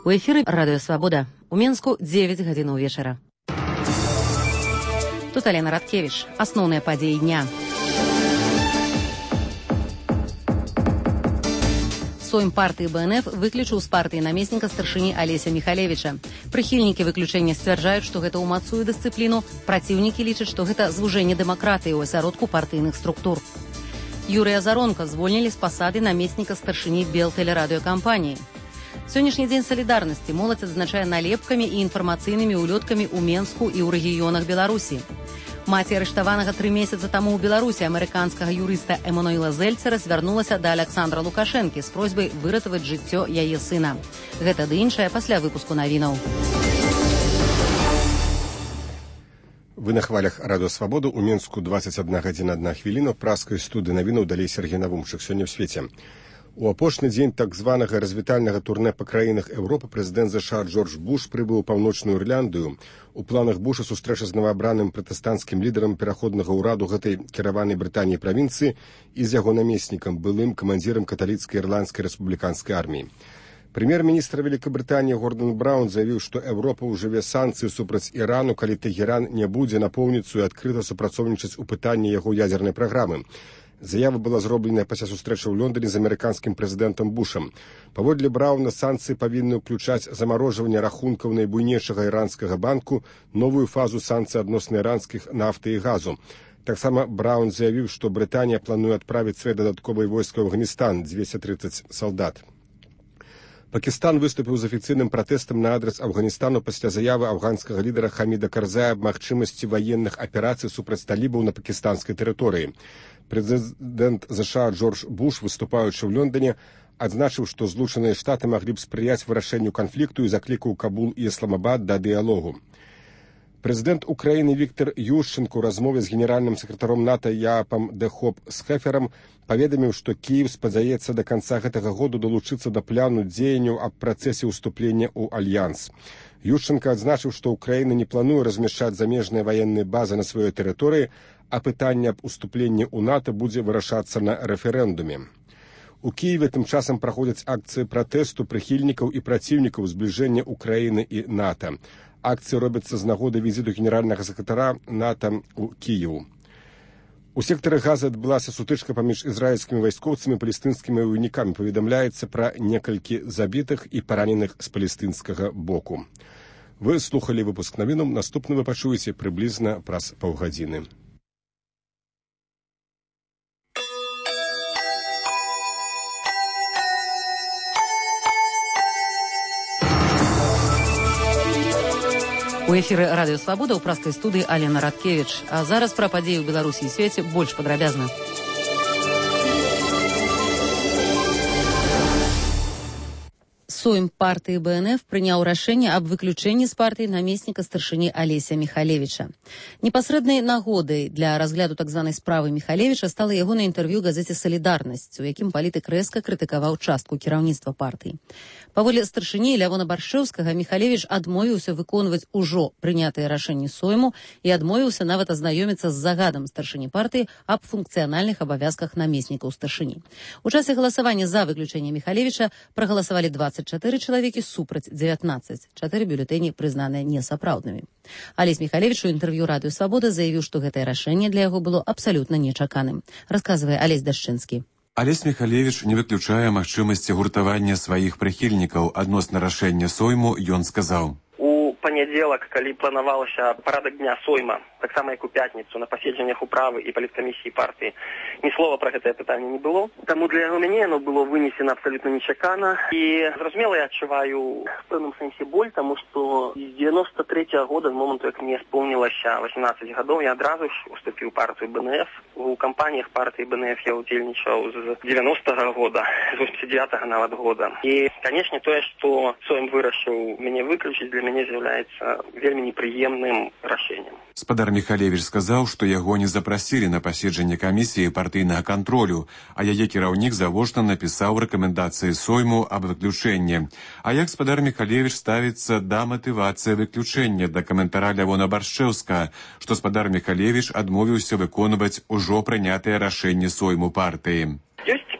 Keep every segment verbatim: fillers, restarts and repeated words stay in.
У эфіры Радыё Свабода. У Менску дзевяць гадзінаў вечара. Тут Алена Радкевіч. Асноўныя падзеі дня. Сойм партыі БНФ выключыў з партыі намесніка старшыні Алеся Міхалевіча. Прыхільнікі выключэння сцвярджаюць, што гэта ўмацуе дысцыпліну. Праціўнікі лічаць, што гэта звужэнне дэмакратыі ў асяродку партыйных структур. Юрыя Заронка звольнілі з пасады намесніка старшыні Белтэлерадыёкампаніі. Сённяшні дзень салідарнасці моладзь адзначае налепкамі і інфармацыйнымі ўлёткамі ў Менску і ў рэгіёнах Беларусі. Маці арыштаванага тры месяцы таму ў Беларусі амерыканскага юрыста Эмануэла Зельцера звярнулася да Аляксандра Лукашэнкі з просьбай выратаваць жыццё яе сына. Гэта ды іншае пасля выпуску навінаў. Вы на хвалях Радыё Свабоду. У Менску дваццаць адна гадзіна адна хвіліна. Праскай студыі навінаў далей Сергей Навумчык. Сёння ў свеце. У апошні дзень так званага развітальнага турне па краінах Еўропы прэзідэнт ЗША Джордж Буш прыбыў у паўночную Ірландыю. У планах Буша сустрэча з новаабраным пратэстанцкім лідарам пераходнага ўраду гэтай кіраванай Брытаніяй правінцыі і з яго намеснікам, былым камандзірам каталіцкай ірландскай рэспубліканскай арміі. Прэм'ер-міністр Вялікабрытаніі Гордан Браўн заявіў, што Еўропа ўжыве санкцыі супраць Ірану, калі Тэгеран не будзе напоўніцу і адкрыта супрацоўнічаць у пытанні яго ядзернай праграмы. Заява была зробленая пасля сустрэчы ў Лондоне з амерыканскім прэзідэнтам Бушам. Паводле Браўна, санкцыі павінны ўключаць замарожванне рахункаў найбуйнейшага іранскага банку, новую фазу санкцый адносна іранскіх нафты і газу. Таксама Браўн заявіў, што Брытанія плануе адправіць свае дадатковыя войскі ў Афганістан, дзвесце трыццаць салдат. Пакістан выступіў з афіцыйным пратэстам на адрас Афганістану пасля заявы афганскага лідара Хаміда Карзая аб магчымасці ваенных аперацый супраць талібаў на пакістанскай тэрыторыі. Прэзідэнт ЗША Джордж Буш, выступаючы ў Лондоне, адзначыў, што Злучаныя Штаты маглі б спрыяць вырашэнню канфлікту і заклікаў Кабул і Ісламабад да дыялогу. Прэзідэнт Украіны Віктор Ющенко ў размове з генеральным сакратаром НАТО Яапам де Хоп Схеферам паведаміў, што Кіеў спадзяецца да канца гэтага году далучыцца да плану дзеянняў аб працэсе ўступлення ў альянс. Ющенко адзначыў, што Украіна не плануе размяшчаць замежныя ваенныя базы на сваёй тэрыторыі, а пытанне аб уступленні ў НАТО будзе вырашацца на рэферэндуме. У Кіеве тым часам праходзяць акцыі пратэсту прыхільнікаў і праціўнікаў збліжэння Украіны і НАТО. Акцыі робяцца з нагоды візіту генеральнага сакратара НАТО ў Кіеву. У сектары Газы адбылася сутычка паміж ізраільскімі вайскоўцамі і палестынскімі ваякамі. Паведамляецца пра некалькі забітых і параненых з палестынскага боку. Вы слухалі выпуск навінаў. Наступны вы пачуеце прыблізна праз паўгадзіны. У эфіры Радыё Свабода ў праскай студыі Алена Радкевіч. А зараз пра падзеі ў Беларусі і свеце больш падрабязна. Сойм партыі БНФ прыняў рашэнне аб выключэнні з партыі намесніка старшыні Алеся Міхалевіча. Непасрэднай нагодай для разгляду так званай справы Міхалевіча стала ягонае інтэрв'ю газеце «Салідарнасць», у якім палітык рэзка крытыкаваў частку кіраўніцтва партыі. Паводле старшыні Лявона Баршэўскага, Міхалевіч адмовіўся выконваць ужо прынятыя рашэнні сойму і адмовіўся нават азнаёміцца з загадам старшыні партыі аб функцыянальных абавязках намеснікаў старшыні. У часе галасавання за выключэнне Міхалевіча прагаласавалі дваццаць чатыры чалавекі супраць дзевятнаццаць. Чатыры бюлетэні прызнаныя несапраўднымі. Алесь Міхалевіч у інтэрв'ю Радыё Свабода заявіў, што гэтае рашэнне для яго было абсалютна нечаканым. Расказвае Алесь Дашчынскі. Алесь Міхалевіч не выключае магчымасці гуртавання сваіх прыхільнікаў. Адносна рашэння сойму ён сказаў. У панядзелак, калі планавалася парадак дня сойма, таксама як у пятніцу на паседжаннях управы і паліткамісіі партыі, ні слова пра гэтае пытанне не было. Таму для яго мяне яно было вынесена абсалютна нечакана. І, зразумела, я адчуваю в пэўным сэнсе боль, таму што з дзевяноста трэцяга года, з моманту, як мне споўнілася васемнаццаць гадоў, я адразу ж уступіў партыю БНФ. У кампаніях партыі БНФ я ўдзельнічаў з дзевяностага года, з восемьдесят девятага нават года. І, канечне, тое, што сойм вырашыў мяне выключыць, для мяне з'яўляецца вельмі непрыемным рашэннем. Спадар Міхалевіч сказаў, што яго не запрасілі на паседжанне камісіі партыйнага кантролю, а яе кіраўнік завочна напісаў рэкамендацыі сойму аб выключэнні. А як спадар Міхалевіч ставіцца да матывацыі выключэння, да каментара Лявона Баршэўска, што спадар Міхалевіч адмовіўся выконваць ужо прынятыя рашэнні сойму партыі? Ёсць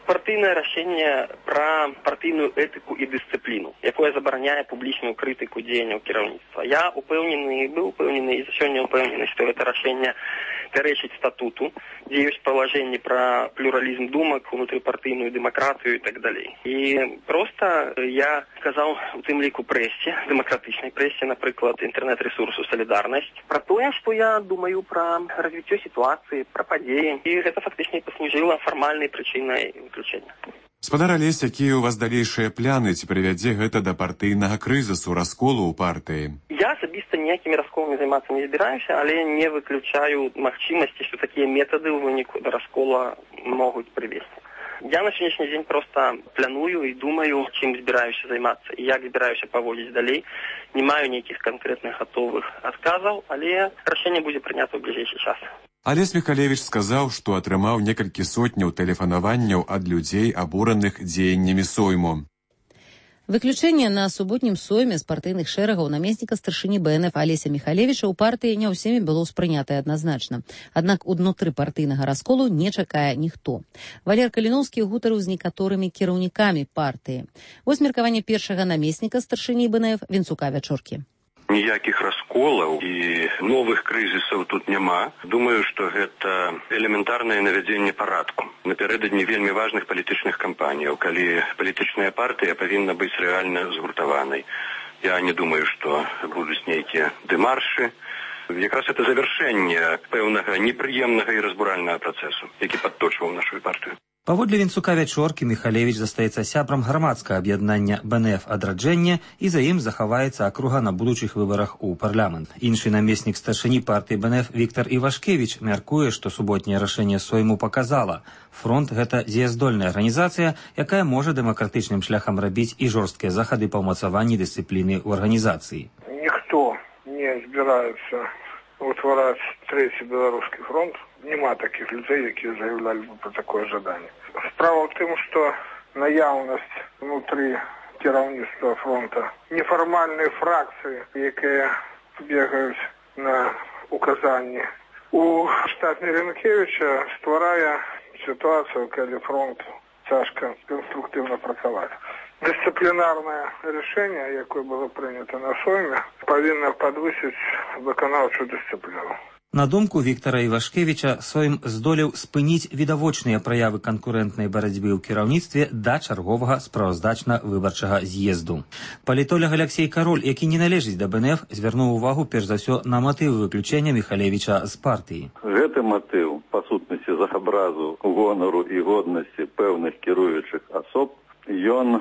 партыйнае рашэнне пра партыйную этыку і дысцыпліну, якое забараняе публічную крытыку дзеянняў кіраўніцтва. Я упэўнены, быў упэўнены і сёння упэўнены, што гэта рашэнне пярэчыць статуту, дзе ёсць палажэнні пра плюралізм думак, унутрыпартыйную дэмакратыю і так далей. І проста я сказаў у тым ліку прэсе, дэмакратычнай прэсе, напрыклад, інтэрнэт-рэсурсу «Салідарнасць», пра тое, што я думаю пра развіццё сітуацыі, пра падзеі, і гэта фактычна паслужыла фармальнай прычынай выключэння. Спадар Алесь, якія ў вас далейшыя пляны, ці прывядзе гэта да партыйнага крызісу, расколу ў партыі? Я асабіста ніякімі расколамі займацца не збіраюся, але не выключаю магчымасці, што такія метады ў выніку да раскола могуць прывесці. Я на сённяшні дзень проста планую і думаю, чым збіраюся займацца і як збіраюся паводзіць далей. Не маю нейкіх канкрэтных гатовых адказаў, але рашэнне будзе прынята ў бліжэйшы час. Алесь Михалевич сказаў, што атрымаў некалькі сотняў тэлефанаванняў ад людзей, абураных дзеяннямі сойму. Выключэнне на суботнім сойме з партыйных шэрагаў намесніка старшыні БНФ Алеся Михалевіча ў партыі не ўсімі было ўспрынятае адназначна. Аднак унутры партыйнага расколу не чакае ніхто. Валер Каліноўскі гутарыў з некаторымі кіраўнікамі партыі. Вось меркаванне першага намесніка старшыні БНФ Вінцука Вячоркі. Ніякіх расколаў і новых крызісаў тут няма. Думаю, што гэта элементарнае навядзенне парадку. Напярэдадні вельмі важных палітычных кампаніяў, калі палітычная партыя павінна быць рэальна згуртаванай. Я не думаю, што будуць нейкія дэмаршы. Якраз это завяршэнне пэўнага непрыемнага і разбуральнага працэсу, які падточваў нашу партыю. Паводле Вінцука Вячоркі, Михалевич застаецца сябрам грамадскага аб'яднання БНФ «Адраджэнне» і за ім захаваецца акруга на будучых выбарах у парламент. Іншы намеснік старшыні партыі БНФ Віктор Івашкевіч мяркуе, што суботняе рашэнне сойму паказала. Фронт – гэта дзеяздольная арганізацыя, якая можа дэмакратычным шляхам рабіць і жорсткія захады па ўмацаванні дысцыпліны ў арганізацыі. Ніхто не збіраецца утвараць трэці беларускі фронт. Нема таких людей, які заявляли бы про такое жаданне. Справа в тым, што наяўнасць внутры кіраўніцтва фронта нефармальныя фракцыі, якія бегаюць на указанні у штат Мірянкевіча, стварае сітуацыю, калі фронт цяжка конструктыўна працаваць. Дысцыплінарнае рашэнне, якое было прынята на сойме, павінна падвысіць выканаўчую дысцыпліну. На думку Віктора Івашкевіча, сойм здолеў спыніць відавочныя праявы канкурэнтнай барацьбы ў кіраўніцтве да чарговага справаздачна-выбарчага з'езду. Палітолог Алексей Кароль, які не належыць да БНФ, звярнуў увагу перш за ўсё на матывы выключэння Михалевіча з партыі. Гэты матыў, па сутнасці з абразу гонару і годнасці пэўных кіруючых асоб, ён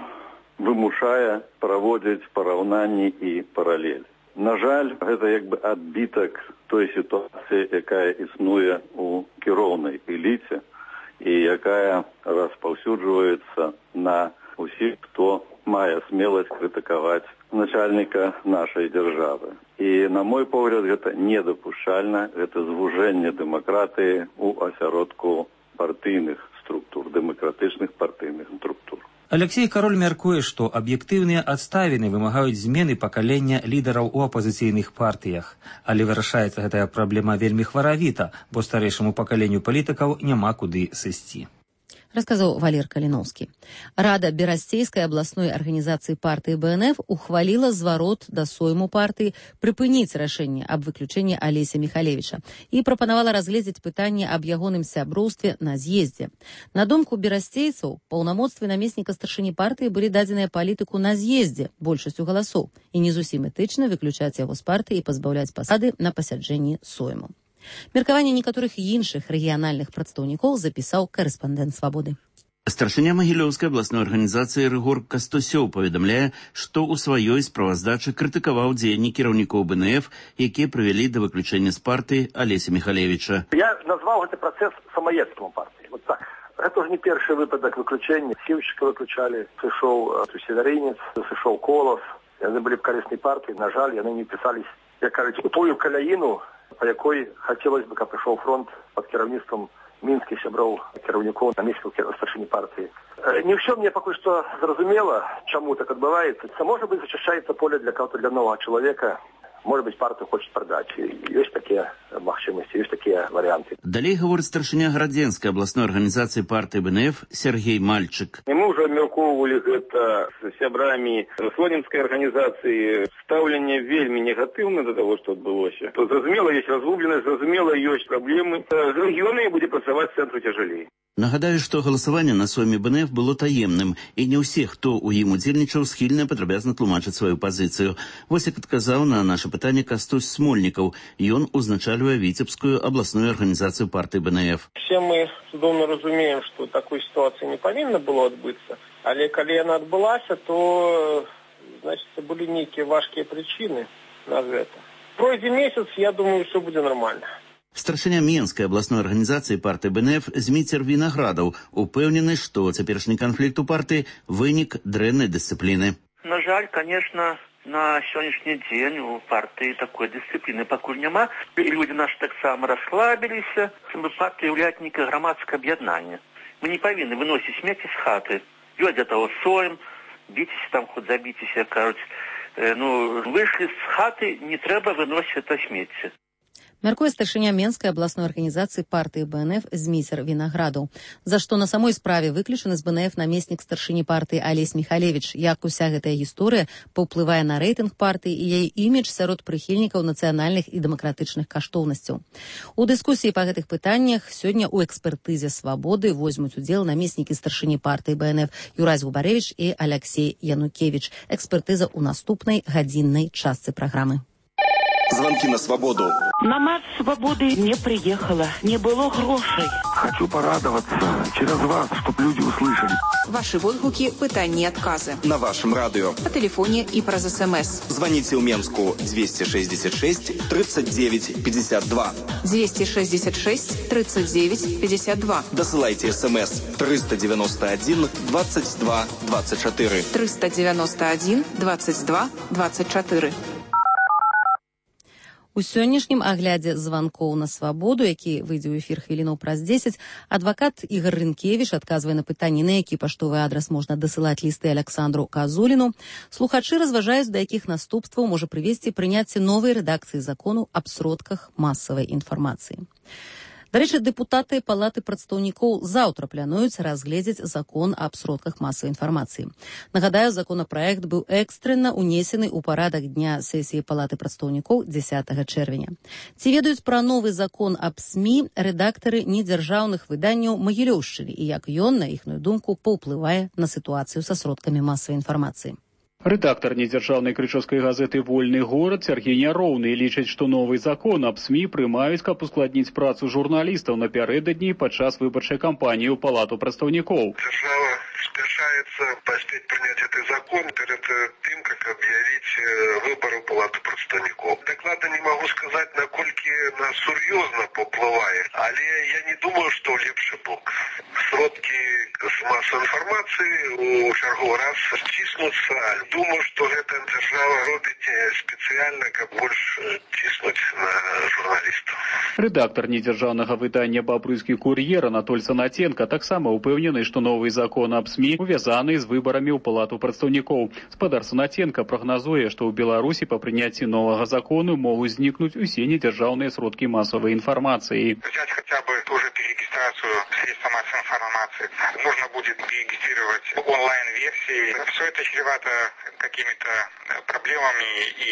вымушае праводзіць параўнанні і паралель. На жаль, гэта як бы адбітак той сітуацыі, якая існуе ў кіроўнай эліце і якая распаўсюджваецца на ўсіх, хто мае смеласць крытыкаваць начальніка нашай дзяржавы. І, на мой погляд, гэта недапушчальна, гэта звужэнне дэмакратыі ў асяродку партыйных структур, дэмакратычных партыйных структур. Алексей Кароль мяркуе, што аб'ектыўныя адставіны вымагаюць змены пакалення лідараў у апазіцыйных партыях. Але вырашаецца гэтая праблема вельмі хваравіта, бо старэйшаму пакаленню палітыкаў няма куды сысці. Рассказаў Валер Каліноўскі. Рада Берасцейскай абласной арганізацыі партыі БНФ ухваліла зварот да сойму партыі прыпыніць рашэнне аб выключэнні Алеся Михалевіча і прапанавала разгледзець пытанне аб ягоным сяброўстве на з'ездзе. На думку берасцейцаў, паўнамоцтвы намесніка старшыні партыі былі дадзеныя палітыку на з'ездзе большасцю галасоў і не зусім этычна выключаць яго з партыі і пазбаўляць пасады на пасяджэнні сойму. Меркаванне некаторых іншых рэгіянальных прадстаўнікоў запісаў корэспандэнт «Свабоды». Старшыня Магілёўскай абласной арганізацыі Рыгор Кастусёў паведамляе, што ў сваёй справаздачы крытыкаваў дзеянні кіраўнікоў БНФ, якія прывялі да выключэння з партыі Алеся Михалевіча. Я назваў гэты працэс самаедствам партыі. Вот так. Гэта ж не першы выпадак выключэння. Сіўчыка выключалі, сышоў Северинец, сышоў Колас. Яны былі б карыснай партыі. На жаль, яны не пісались, як кажуць, у тую каляіну, по якой хацелось бы, каб прыйшоў фронт пад кіраўніцтвам мінскіх сяброў кіраўнікоў намеснікаў старшыні партыі. Не ўсё мне пакуль што зразумела, чаму так адбываецца. Можа быць, зачышчаецца поле для кого-то, для новага чалавека. может быть, партию хочет продать. Есть такие махчимости, есть такие варианты. Далее говорит старшиня Градзенской областной организации партии БНФ Сергей Мальчик. И мы уже обмерковывали это с сябрами Слонімской организации. Ставление вельми негативно до того, что отбылося. То зразумело, есть разгубленность, зразумело, есть проблемы. З регионами будет працаваць центру тяжелее. Нагадаю, што галасаванне на сойме БНФ было таемным, і не ўсе, хто ў ім удзельнічаў, схільна падрабязна тлумачыць сваю пазіцыю. Вось як адказаў на наша пытанне Кастусь Смольнікаў. Ён узначальвае Віцебскую абласную арганізацыю партыі БНФ. Все мы цудоўна разумеем, што такой сітуацыі не павінна было адбыцца, але калі яна адбылася, то значит, былі нейкія важкія прычыны на гэта. Пройдзе месяц, я думаю, все будзе нормально. Старшыня Менскай абласной арганізацыі партыі БНФ Зміцер Вінаградаў упэўнены, што цяперашні канфлікт у партыі вынік дрэннай дысцыпліны. На жаль, конечно, на сённяшні дзень у партыі такой дысцыпліны пакуль няма. І людзі наши таксама расслабіліся. Партыя ўяўляе нейкае грамадскае аб'яднанне. Мы не павінны выносіць смецце з хаты. Ёсць для таго соем, біцеся там, хоць забіцеся, кажуць. Ну, выйшлі з хаты, не трэба выносіць это смецце. Мяркуе старшыня Менскай абласной арганізацыі партыі БНФ Зміцер Вінаградаў, за што на самой справе выключаны з БНФ намеснік старшыні партыі Алесь Михалевич, як уся гэтая гісторыя паўплывае на рэйтынг партыі і яе імідж сярод прыхільнікаў нацыянальных і дэмакратычных каштоўнасцяў. У дыскусіі па гэтых пытаннях сёння ў экспертызе «Свабоды» возьмуць удзел намеснікі старшыні партыі БНФ Юрась Губаревич і Аляксей Янукевич. Экспертыза ў наступнай гадзіннай частцы праграмы. Звонки на свободу. На марш свободы не приехала, не было грошей. Хочу порадоваться через вас, чтобы люди услышали. Ваши водгуки, пытания и отказы. На вашем радио. По телефоне и про СМС. Звоните в Менску двести шестьдесят шесть тридцать девять пятьдесят два. двести шестьдесят шесть тридцать девять пятьдесят два. Досылайте СМС триста девяносто один двадцать два двадцать четыре. триста девяносто один двадцать два двадцать четыре. У сённяшнім аглядзе званкоў на свабоду, які выйдзе ў эфір хвілінаў праз дзесяць, адвакат Ігор Рынкевіч адказвае на пытанні, на які паштовы адрас можна дасылаць лісты Александру Казуліну. Слухачы разважаюць, да якіх наступстваў можа прывесці прыняцце новай рэдакцыі закону аб сродках масавай інфармацыі. Дарэчы, дэпутаты Палаты прадстаўнікоў заўтра плануюць разгледзець закон аб сродках масавай інфармацыі. Нагадаю, законапраект быў экстрэнна унесены ў парадак дня сесіі Палаты прадстаўнікоў дзесятага чэрвеня. Ці ведаюць пра новы закон аб СМІ рэдактары недзяржаўных выданняў Магілёўшчыны і як ён, на іхную думку, паўплывае на сітуацыю са сродкамі масавай інфармацыі? Рэдактар недзяржаўнай крычаўскай газеты «Вольны горад» Сергей Няроўны лічыць, што новы закон аб СМІ прымаюць, каб ускладніць працу журналістаў напярэдадні падчас выбарчай кампаніі ў Палату прадстаўнікоў. Держава спешается поспеть принять этот закон перед тем, как объявить выборы в Палату прадстаўнікоў. Докладно не могу сказать, наколькі на сур'ёзна паўплывае, але я не думаю, что лепшы бок. Сродкі з масавай інфармацыі у чарговы раз ціснуцца. Думаю, что гэта держава робіць спецыяльна, каб больш ціснуць на журналістаў. Рэдактар недзяржаўнага выдання «Бабруйскі кур'ер» Анатоль Санаценко таксама упэўнены, што новы закон аб СМІ увязаны з выбарамі ў Палату прадстаўнікоў. Спадар Санаценко прагназуе, што ў Беларусі па прыняцці новага закону могуць знікнуць усе недзяржаўныя сродкі масавай інфармацыі. Взять хотя бы тоже перерегистрацию средств массовой информации. Нужно будет перерегистрировать онлайн-версии. Все это чревато какими-то проблемами и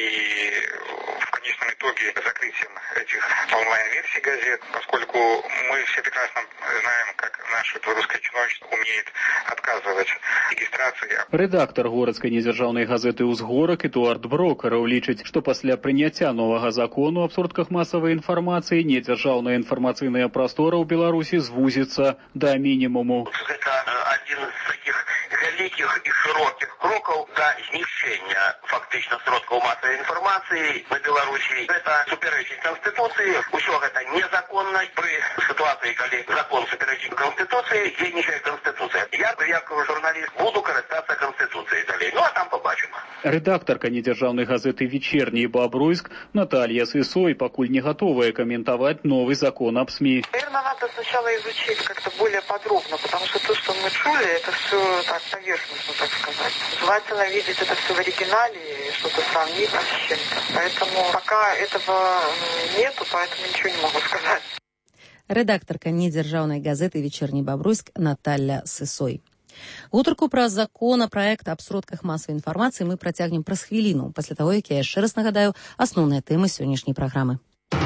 в конечном итоге закрытием этих онлайн-версий газет, поскольку мы все прекрасно знаем, как наше белорусское чиновничество умеет отказывать регистрации. Рэдактар горадскай недзяржаўнай газеты «Узгорак» Эдуард Брокараў лічыць, што пасля прыняцця новага закону аб сродках масавай інфармацыі недзяржаўная інфармацыйная прастора ў Беларусі звузіцца да мінімуму. Гэта адзін з такіх вялікіх і шырокіх крокаў да знішчэння фактычна сродкаў масавай інфармацыі на Беларусі. Гэта супярэчыць Канстытуцыі, усё гэта незаконна. Пры сітуацыі, калі закон супярэчыць Канстытуцыі, дзейнічае Канстытуцыя. Я, як журналіст, буду карыстацца Канстытуцыяй далей. Ну, а там побачым. Рэдактарка недзяржаўнай газеты «Вечерний Бобруйск» Наталья Сысой пакуль не готовая комментовать новый закон об СМИ. Наверное, надо сначала изучить как-то более подробно, потому что то, что мы чули, это все так поверхностно, так сказать. Желательно видеть это все в оригинале и что-то сравнить с чем-то. Поэтому пока этого нету, поэтому ничего не могу сказать. Редакторка недзяржаўнай газеты «Вечерний Бобруйск» Наталья Сысой. Гутарку пра законапраект аб сродках масавай інфармацыі мы працягнем праз хвіліну, пасля таго, як я яшчэ раз нагадаю асноўныя тэмы сённяшняй праграмы.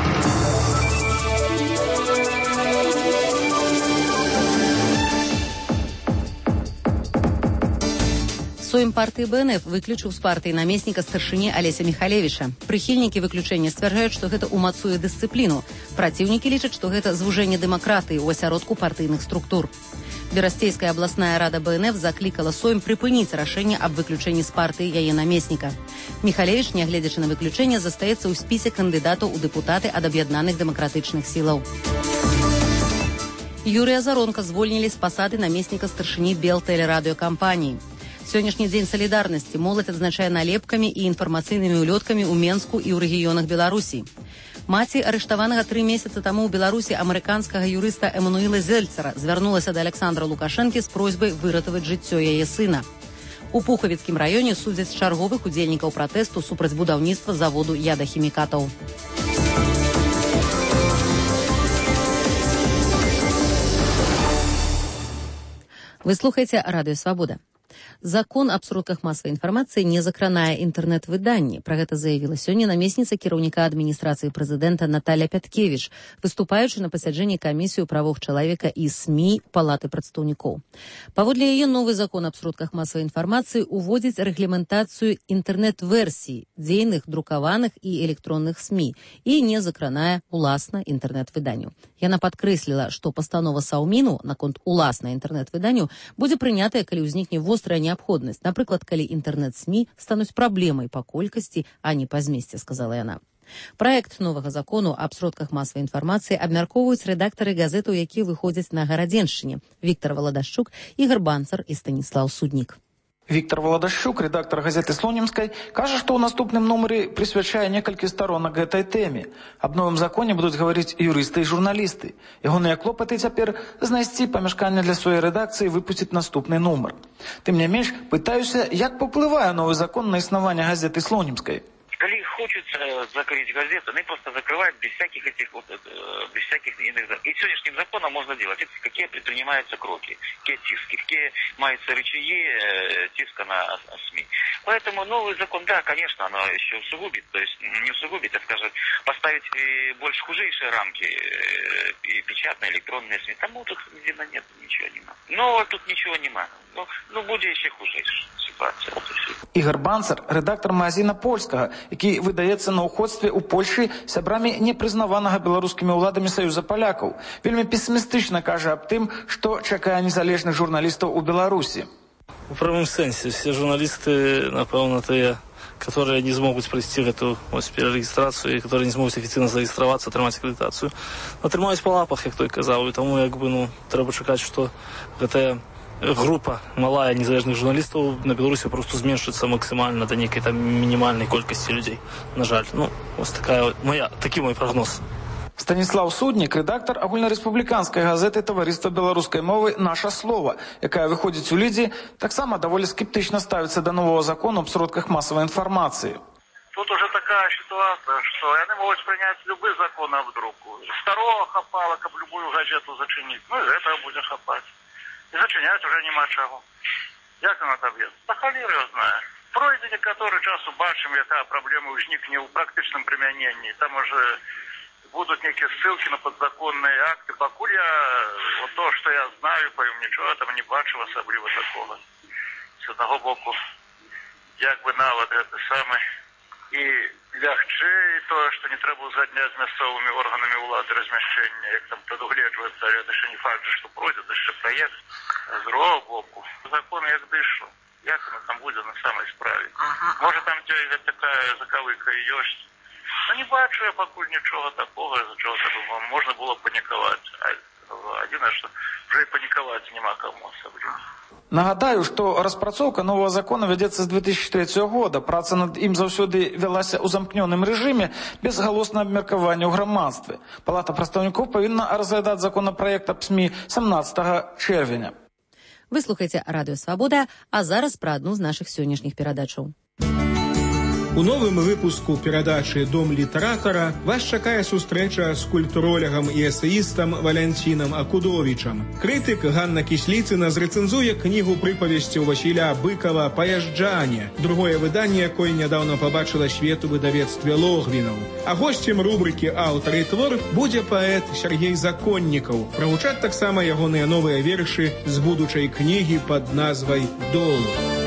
Сойм партыі БНФ выключыў з партыі намесніка старшыні Алеся Михалевіча. Прыхільнікі выключэння сцвярджаюць, што гэта ўмацуе дысцыпліну. Праціўнікі лічаць, што гэта звужэнне дэмакратыі ў асяродку партыйных структур. Берасцейская абласная рада БНФ заклікала Сойм прыпыніць рашэнне аб выключэнні з партыі яе намесніка. Михалевіч, нягледзячы на выключэнне, застаецца ў спісе кандыдатаў у дэпутаты ад аб'яднаных дэмакратычных сілаў. Юрыя Заронка звольнілі з пасады намесніка старшыні Белтэлерадыёкампаніі. Сённяшні дзень салідарнасці моладзь адзначае налепкамі і інфармацыйнымі ўлёткамі ў Менску і ў рэгіёнах Беларусі. Маці арыштаванага тры месяцы таму ў Беларусі амерыканскага юрыста Эмануіла Зельцера звярнулася да Александра Лукашэнкі з просьбай выратаваць жыццё яе сына. У Пухавіцкім раёне судзяць чарговых удзельнікаў пратэсту супраць будаўніцтва заводу ядахімікатаў. Вы слухаеце Радыё Свабода. Закон аб сродках масавай інфармацыі не закранае інтэрнэт-выданні. Пра гэта заявіла сёння намесніца кіраўніка адміністрацыі прэзідэнта Наталья Пяткевіч, выступаючы на пасяджэнні камісію правоў чалавека і СМІ Палаты прадстаўнікоў. Паводле яе новы закон аб сродках масавай інфармацыі уводзіць рэгламентацыю інтэрнэт-версій дзейных друкаваных і электронных СМІ і не закранае уласна інтэрнэт-выданню. Яна падкрэсліла, што пастанова Саўміну наконт уласна інтэрнэт-выданню будзе прынятая, калі ўзнікне вострая неабходнасць, напрыклад, калі інтэрнэт-СМІ стануць праблемай па колькасці, а не па змесце, сказала яна. Праект новага закону аб сродках масавай інфармацыі абмяркоўваюць рэдактары газетаў, якія выходзяць на Гарадзеншчыне: Віктор Валадашчук, Ігор Банцар і Станіслаў Суднік. Віктор Валадашчук, рэдактар газеты «Слонімскай», кажа, што ў наступным нумары прысвячае некалькі старонак гэтай тэме. Аб новым законе будуць гаварыць юрысты і журналісты. Ягоныя клопаты цяпер знайсці памяшканне для сваёй рэдакцыі, выпусціць наступны нумар. Тым не менш, пытаюся, як паўплывае новы закон на існаванне газеты «Слонімскай». Коли хочется закрыть газету, они просто закрывают без всяких этих вот, без всяких иных. И сегодняшним законом можно делать, какие предпринимаются кроки, какие тиски, какие маются рычаги тиска на СМИ. Поэтому новый закон, да, конечно, оно еще усугубит, то есть не усугубит, а скажем, поставить больше хужейшие рамки, и печатные, электронные СМИ. Там тут видно нет, ничего нема. Но тут ничего нема. Ну, ну будет еще хужейшая ситуация. Ігор Банцар, рэдактар магазина «Польскага», які выдаецца на ўходстве ў Польшы сябрамі непрызнаванага беларускімі ўладамі Саюза палякаў. Вельмі пессімістычна кажа аб тым, што чакае незалежных журналістаў у Беларусі. У правым сэнсе все журналісты, напэўна, тыя, которые не змогуць пройсці гэту перарэгістрацыю, которые не змогуць афіцыйна зарэгістравацца, атрымаць акрэдытацыю, атрымаюць па лапах, як той казаў, і таму як бы, ну, трэба чакаць, што гэтая група малая незалежных журналістаў на Беларусі просто зменшыцца максімальна да нейкай там мінімальнай колькасці людзей. На жаль, ну, ось такая моя, такі мой прагноз. Станіслаў Суднік, рэдактар агульнарэспубліканскай газеты таварыства беларускай мовы «Наша слова», якая выходзіць у лідзе, таксама даволі скептычна ставіцца да нового закону аб сродках масавай інфармацыі. Тут уже такая ситуация, что они могут принять любые законы об друку. Старого хапала, каб любую газету зачинить, ну и этого будем хапать. И зачинять уже нема чего. Як она там есть? Та халір його знає. Пройде некоторый час убачим, яка проблема возникне у практичном применении. Там уже будут некие ссылки на подзаконные акты. Покуль я, вот то, что я знаю, пойм, ничего там не бачу особливо такого. С одного боку, як бы навод это самое. И лягчэй то, что не трэба узгадняць з мясцовымі органамі ўлады размяшчэння, як там прадугледжваецца, это ж не факт, што пройдзе, это ж праект з другого боку. Закон як дышу, як оно там будзе на самой справе. Может там дзе такая закавыка і ёсць. Ну не бачу я пакуль нічога такого, за чого думаю, можна было панікаваць. Адзінае, што вже і панікаваць няма каму асабліва. Нагадаю, што распрацоўка новага закона вядзецца з две тысячи трэцяга года. Праца над ім заўсёды вялася ў замкнёным рэжыме без галоснага абмеркавання ў грамадстве. Палата прадстаўнікоў павінна разглядаць законапраект аб СМІ сямнаццатага чэрвеня. Вы слухаеце радыё Свабода, а зараз пра адну з нашых сённяшніх перадачаў. У новым выпуску перадачы «Дом літаратара» вас чакае сустрэча з культуролягам і эсеістам Валянцінам Акудовічам. Крытык Ганна Кісліцына зрэцэнзуе кнігу прыпавесцяў Васіля Быкава «Паязджане», другое выданне, якое нядаўна пабачыла свет у выдавецтве Логвінаў. А госцем рубрыкі «Аўтар і твор» будзе паэт Сергей Законнікаў. Прагучаць таксама ягоныя новыя вершы з будучай кнігі пад назвай «Дол».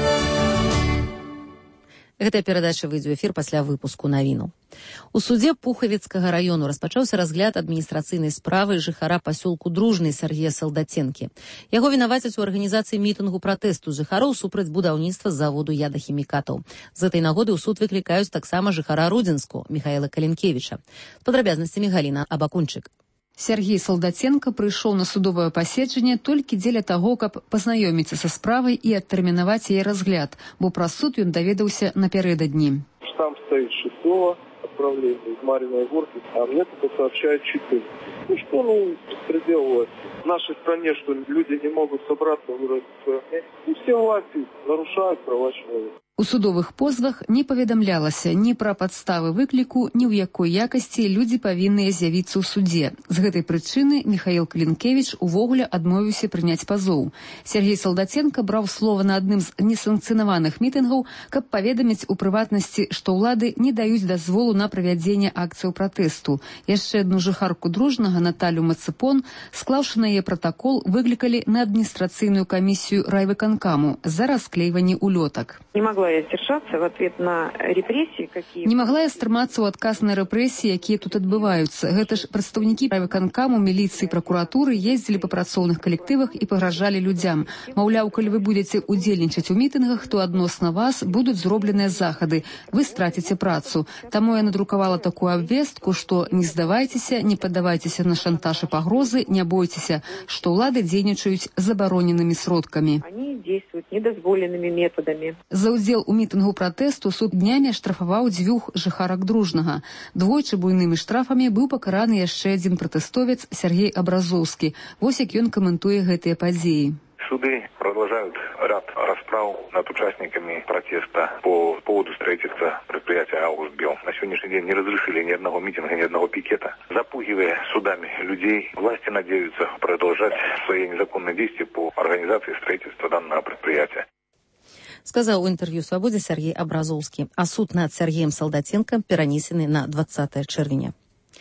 Гэтая перадача выйдзе ў эфір пасля выпуску навіну. У судзе Пухавецкага раёну распачаўся разгляд адміністрацыйнай справы жыхара пасёлку Дружны Сергея Салдаценкі. Яго вінавацяць у арганізацыі мітынгу пратэсту жыхароў супраць будаўніцтва заводу ядахімікатаў. З гэтай нагоды ў суд выклікаюць таксама жыхара Рудзенску Міхаіла Калінкевіча. З падрабязнасцямі Галіна Абакунчык. Сергей Салдаценко прыйшоў на судовае паседжанне толькі дзеля таго, каб пазнаёміцца са справай і адтэрмінаваць яе разгляд, бо пра суд ён даведаўся напярэдадні. Штамп стоит шестого отправления из Марьиной Горки, а мне только сообщают четыре. Ну что, ну, предел власти. В нашей стране, что люди не могут собраться, выразить свое мнение. И все власти нарушают права человека. У судовых позвах не паведамлялася ні пра падставы выкліку, ні ў якой якасці людзі павінныя з'явіцца ў судзе. З гэтай прычыны Міхаіл Калінкевіч увогуле адмовіўся прыняць пазоў. Сергей Салдаценко браў слова на адным з несанкцыянаваных мітынгаў, каб паведаміць у прыватнасці, што ўлады не даюць дазволу на правядзенне акцыяў пратэсту. Яшчэ адну жыхарку Дружнага, Наталю Мацыпон, склаўшы на яе пратакол, выклікалі на адміністрацыйную камісію райвыканкаму за расклейванне улётак. Не могла я сдержаться в ответ на репрессии, какие... Не могла я стрымацца ў адказ на рэпрэсіі, якія тут адбываюцца. Гэта ж прадстаўнікі райвыканкаму, міліцыі, пракуратуры ездзілі па працоўных калектывах і пагражалі людзям. Маўляў, калі вы будзеце удзельнічаць у мітынгах, то адносна вас будуць зробленыя захады. Вы страціце працу. Таму я надрукавала такую абвестку, што не здавайцеся, не паддавайцеся на шантаж і пагрозы, не бойцеся, што ўлады дзейнічаюць забароненымі сродкамі. Они действуют недозволенными методами. За ўдзел у мітынгу пратэсту суд днямі штрафаваў дзвюх жыхарак Дружнага. Двойчы буйнымі штрафамі быў пакараны яшчэ адзін пратэстовец Сергей Абразоўскі. Вось як ён каментуе гэтыя падзеі. Суды продолжают ряд расправ над участниками протеста по поводу строительства предприятия «Аugustbio». На сегодняшний день не разрешили ни одного митинга, ни одного пикета. Запугивая судами людей, власти надеются продолжать свои незаконные действия по организации строительства данного предприятия. Сказаў у інтэрв'ю «Свабодзе» Сергей Абразоўскі, а суд над Сергеем Салдаценкам перанесены на двадцатае чэрвеня.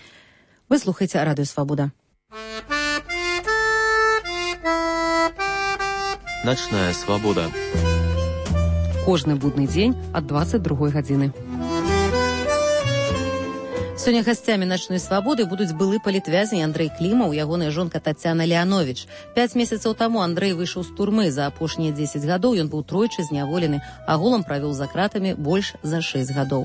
Вы слухаеце радыё «Свабода». Начная свабода. Кожны будны дзень ад дваццаць другой гадзіны. Сёння гасцямі начной свабоды будуць былы палітвязень Андрэй Клімаў, ягоная жонка Тацяна Леанович. Пяць месяцаў таму Андрэй выйшаў з турмы. За апошнія дзесяць гадоў ён быў тройчы зняволены, агулам правёў за кратамі больш за шэсць гадоў.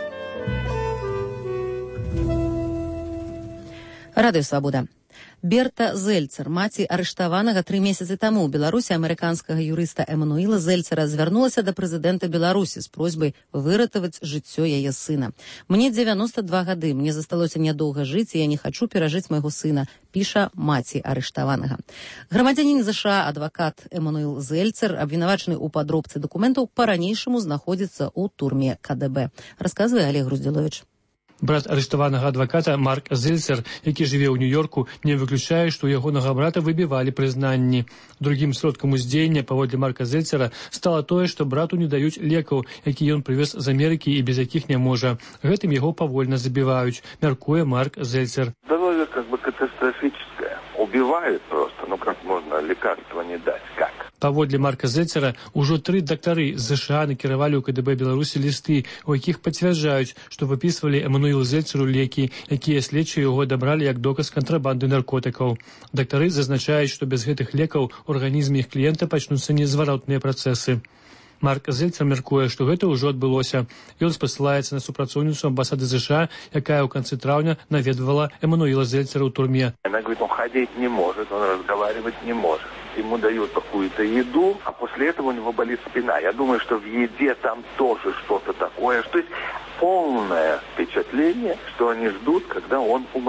Радыё «Свабода». Берта Зельцер, маці арыштаванага тры месяцы таму ў Беларусі амерыканскага юрыста Эмануіла Зельцера, звярнулася да прэзідэнта Беларусі з просьбай выратаваць жыццё яе сына. «Мне дзевяноста два гады, мне засталося нядоўга жыць, і я не хачу перажыць майго сына», піша маці арыштаванага. Грамадзянін ЗША, адвакат Эмануіл Зельцер, абвінавачаны ў падробцы дакументаў, па-ранейшаму знаходзіцца ў турме КДБ. Расказвае Олег Груздзіловіч. Брат арыштаванага адваката Марк Зельцер, які жыве ў Нью-Йорку, не выключае, што ягонага брата выбівалі прызнанні. Другім сродкам уздзеяння, паводле Марка Зельцера, стала тое, што брату не даюць лекаў, які ён прывез з Амерыкі і без якіх не можа. Гэтым яго павольна забіваюць, мяркуе Марк Зельцер. Здоровье как бы катастрофическое. Убивают просто. Ну как можно лекарства не дать? Как? Паводле Марка Зельцера, ужо тры дактары з ЗША накіравалі ў КДБ Беларусі лісты, у якіх пацвярджаюць, што выпісвалі Эмануілу Зельцеру лекі, якія следчыя яго адабралі як доказ кантрабанды наркотыкаў. Дактары зазначаюць, што без гэтых лекаў у арганізме іх кліента пачнуцца незваротныя працэсы. Марк Зельцер мяркуе, што гэта ўжо адбылося. Ён спасылаецца на супрацоўніцу амбасады ЗША, якая ў канцы траўня наведвала Эмануіла Зельцера ў турме. Она говорит, он ходить не может, он разговаривать не может. Ему дают какую-то еду, а после этого у него болит спина. Я думаю, что в еде там тоже что-то такое. То есть полное впечатление, что они ждут, когда он умрет.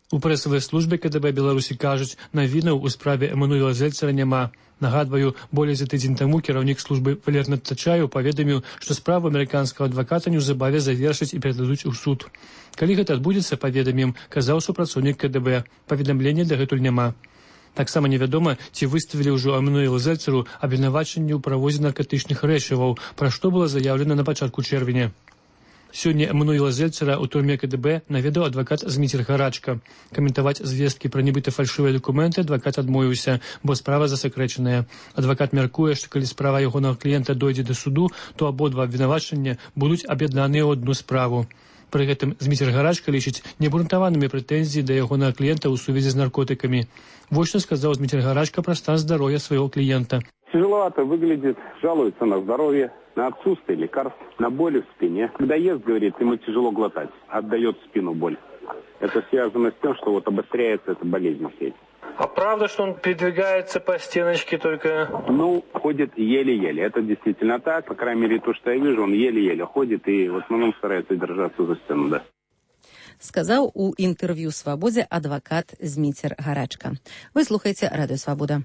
У прэсавай службе КДБ Беларусі кажуць, навінаў у справе Эммануіла Зельцера няма. Нагадваю, болей за тыдзень таму кіраўнік службы Валерій Тачаеў паведаміў, што справу амерыканскага адваката неўзабаве завершаць і перададуць у суд. Калі гэта адбудзецца, паведамім, казаў супрацоўнік КДБ. Паведамлення дагэтуль няма. Таксама невядома, ці выставілі ўжо Эммануілу Зельцеру абвінавачанне ў правозе наркатычных рэчываў, пра што было заяўлена на пачатку чэрвеня. Сёння Эммануіла Зельцера ў турме КДБ наведаў адвакат Зміцер Гарачка. Каментаваць звесткі пра нібыта фальшывыя дакументы адвакат адмовіўся, бо справа засакрэчаная. Адвакат мяркуе, што калі справа ягонага кліента дойдзе да суду, то абодва абвінавачання будуць аб'яднаныя ў адну справу. Пры гэтым Зміцер Гарачка лічыць неабгрунтаванымі прэтэнзіі да ягонага кліента ў сувязі з наркотыкамі. Вось што сказаў Зміцер Гарачка пра стан здароўя свайго кліента. Тяжеловато выглядит, жалуется на здоровье, на отсутствие лекарств, на боли в спине. Когда ест, говорит, ему тяжело глотать, отдает в спину боль. Это связано с тем, что вот обостряется эта болезнь в сети. А правда, что он передвигается по стеночке только? Ну, ходит еле-еле. Это действительно так. По крайней мере, то, что я вижу, он еле-еле ходит и в основном старается держаться за стену, да. Сказаў у інтэрв'ю «Свабодзе» адвакат Зміцер Гарачка. Вы слухаеце Радыё Свабода.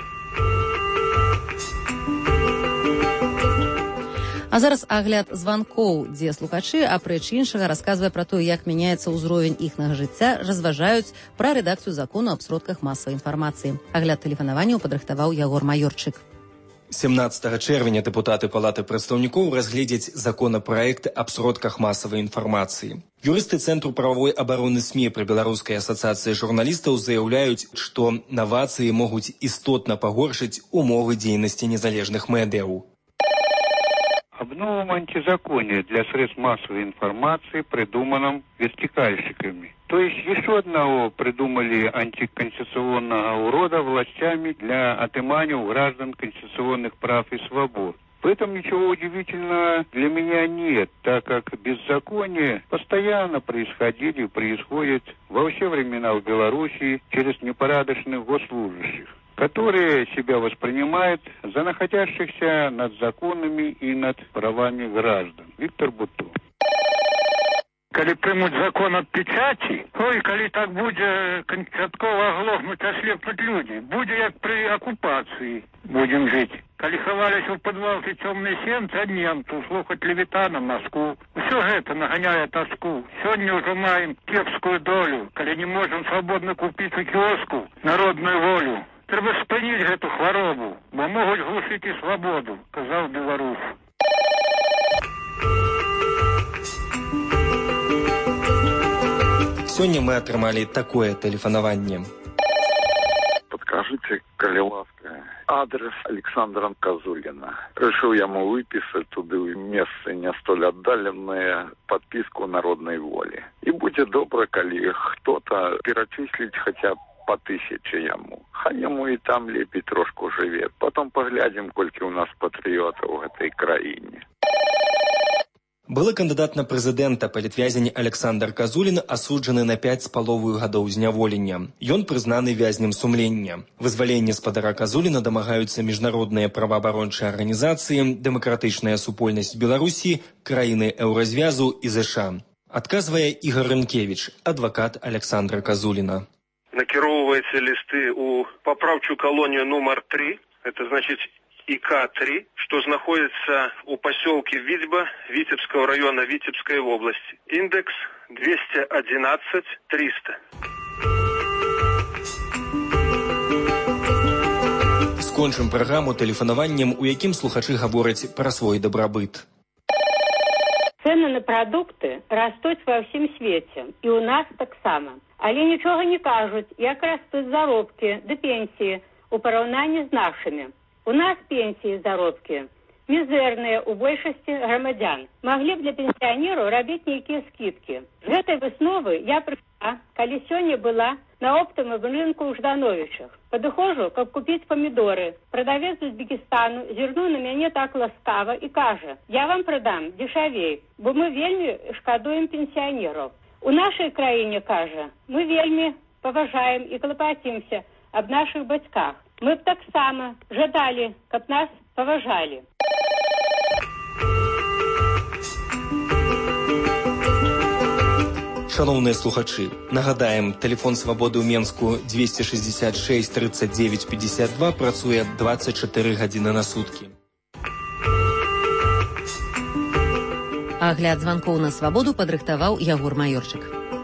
А зараз агляд званкоў, дзе слухачы, апроч іншага, расказвае пра тое, як мяняецца ўзровень іхнага жыцця, разважаюць пра рэдакцыю закону аб сродках масавай інфармацыі. Агляд тэлефанаванняў падрыхтаваў Ягор Маёрчык. семнадцатага чэрвеня дэпутаты Палаты прадстаўнікоў разгледзяць законапраект аб сродках масавай інфармацыі. Юрысты Цэнтру прававой абароны СМІ пры Беларускай асацыяцыі журналістаў заяўляюць, што навацыі могуць істотна пагоршыць умовы дзейнасці незалежных медыяў. Об новом антизаконии для средств массовой информации, придуманном вертикальщиками. То есть еще одного придумали антиконституционного урода властями для отымания у граждан конституционных прав и свобод. В этом ничего удивительного для меня нет, так как беззаконие постоянно происходили и происходит во все времена в Белоруссии через непорядочных госслужащих, которые себя воспринимают за находящихся над законами и над правами граждан. Виктор Буту. Калі прымуць закон аб печаці, ой, калі так будзе канчаткова аглохнуць, аслепнуць людзі, будзе як пры акупацыі будзем жыць. Калі хаваліся ў падвалке цёмнай сенцы ад немцаў, слухаць левітана Маску. Усё гэта наганяе таску. Сёння ўжо маем кепскую долю, калі не можам свабодна купіць у кіоску народную волю. Трэба спыніць гэту хваробу, бо могуць глушыць і свабоду, казаў беларус. Сёння мы атрымалі такое тэлефанаванне. Подскажите, коли ласка, адрес Александра Козулина. Решил ему выписать туда место не столь отдаленное подписку народной воли. И будьте добры, коли кто-то перечислить хотя бы по тысяче ему. Хай ему и там лепить трошку живет. Потом поглядим, кольки у нас патриотов в этой краине. Былы кандыдат на прэзідэнта палітвязень Александр Козулін асуджаны на пяць з паловаю гадоў зняволення. Ён прызнаны вязнем сумлення. Вызваленне спадара Козуліна дамагаюцца міжнародныя праваабарончыя арганізацыі, дэмакратычная супольнасць Беларусі, краіны Еўразвязу і ЗША. Адказвае Ігор Рынкевіч, адвакат Александра Козуліна. Накіроўваецца лісты ў папраўчую калонію нумар три, это значит И К три, что находится у поселке Витьба Витебского района Витебской области. Индекс двести одиннадцать триста. Скончым праграму тэлефанаваннем, у якім слухачы гавораць пра свой дабрабыт. Цены на продукты растуць ва ўсім свеце, і у нас таксама. Але нічога не кажуць, як растуць заробкі ды пенсіі у параўнанні з нашымі. У нас пенсии и заробки мизерные у большасці громадян. Могли б для пенсионеров рабіць нейкія скидки. З гэтай высновы я прыйшла, калі сёння была на оптовым рынку ў Ждановичах. Падыходжу, каб купіць помидоры. Продавец з Узбекистану зірнуў на мяне так ласкава і кажа: я вам продам дешевей, бо мы вельмі шкадуем пенсионеров. У нашай краіне, кажа, мы вельмі паважаем і клапацімся аб наших бацьках. Мы б таксама жадалі, каб нас паважалі. Шановные слухачи, нагадаем, телефон свободы ў Менску двести шестьдесят шесть тридцать девять пятьдесят два працуе двадцать четыре гадзіны на суткі. Агляд званкоў на свабоду падрыхтаваў Ягор Маёрчык.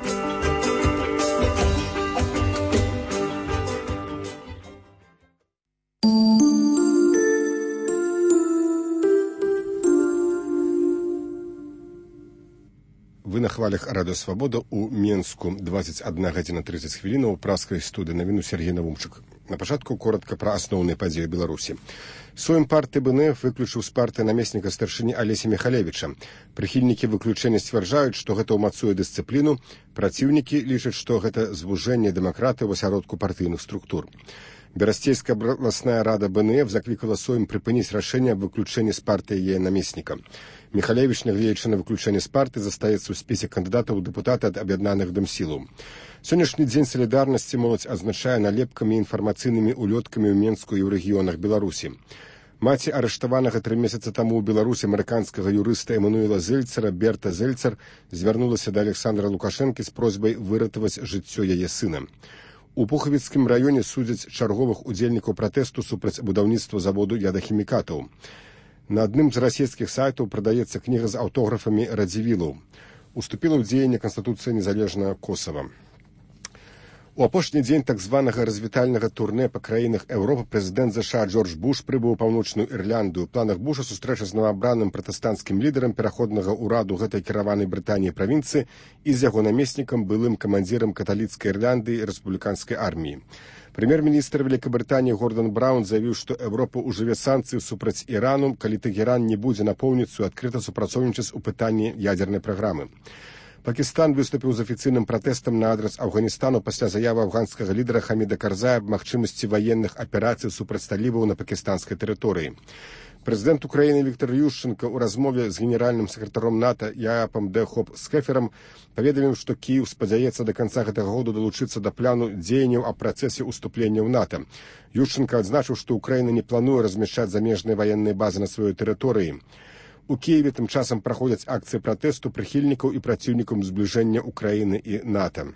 Вы на хвалях Радио Свобода у Менску двадцать одна гадзіна тридцать хвілінаў праскай студыі навіну Сергей Навумчык. На пачатку коротка пра асноўныя падзеі Беларусі. Сойм партыі БНФ выключыў з партыі намесніка старшыні Алеся Михалевича. Прыхільнікі выключэння сцвярджаюць, што гэта ўмацуе дысцыпліну, праціўнікі лічаць, што гэта звужэнне дэмакратыі ў асяродку партыйных структур. Берасцейская областная рада БНФ закликала Сойм припынить решение об выключении с партии ее наместника. Михалевич, нягледзячы на выключение с партии, застаецца ў спісе кандыдатаў у дэпутаты ад аб'яднаных дамсілаў. Сённяшні дзень салідарнасці моладзь адзначае налепкамі і інфармацыйнымі улёткамі ў Менску і ў рэгіёнах Беларусі. Маці арыштаванага тры месяцы таму ў Беларусі амерыканскага юрыста Эммануэла Зельцера Берта Зельцер звярнулася да Александра Лукашэнкі з просьбай выратаваць жыццё яе сына. У Пухавіцкім раёне судзяць чарговых удзельнікаў пратэсту супраць будаўніцтва заводу ядахімікатаў. На адным з расійскіх сайтаў прадаецца кніга з аўтографамі Радзівілаў. Уступіла ў дзеянне Канстытуцыя незалежнага Косава. У апошні дзень так званага развітальнага турне па краінах Еўропы прэзідэнт ЗША Джордж Буш прыбыў у паўночную Ірландыю. У планах Буша сустрэча з новаабраным пратэстанцкім лідарам пераходнага ўраду гэтай кіраванай Брытаніі правінцыі і з яго намеснікам, былым камандзірам каталіцкай Ірландыі і рэспубліканскай арміі. Прэм'ер-міністр Вялікабрытаніі Гордан Браўн заявіў, што Еўропа ўжыве санкцыі супраць Ірану, калі Тэгеран не будзе напоўніцу адкрыта супрацоўнічаць у пытанні ядзернай праграмы. Пакістан выступіў з афіцыйным пратэстам на адрас Афганістану пасля заявы афганскага лідара Хаміда Карзая аб магчымасці ваенных аперацый супраць талібаў на пакістанскай тэрыторыі. Прэзідэнт Украіны Віктор Ющенко ў размове з генеральным сакратаром НАТО Яапам Дэ Хоп Скеферам паведаміў, што Кіеў спадзяецца да канца гэтага году далучыцца да плану дзеянняў аб працэсе ўступлення ў НАТО. Ющенко адзначыў, што Украіна не плануе размяшчаць замежныя ваенныя базы на сваёй тэрыторыі. У Киеве тым часам праходзяць акцыі пратэсту прыхільнікаў і праціўнікаў збліжэння Украіны і НАТО.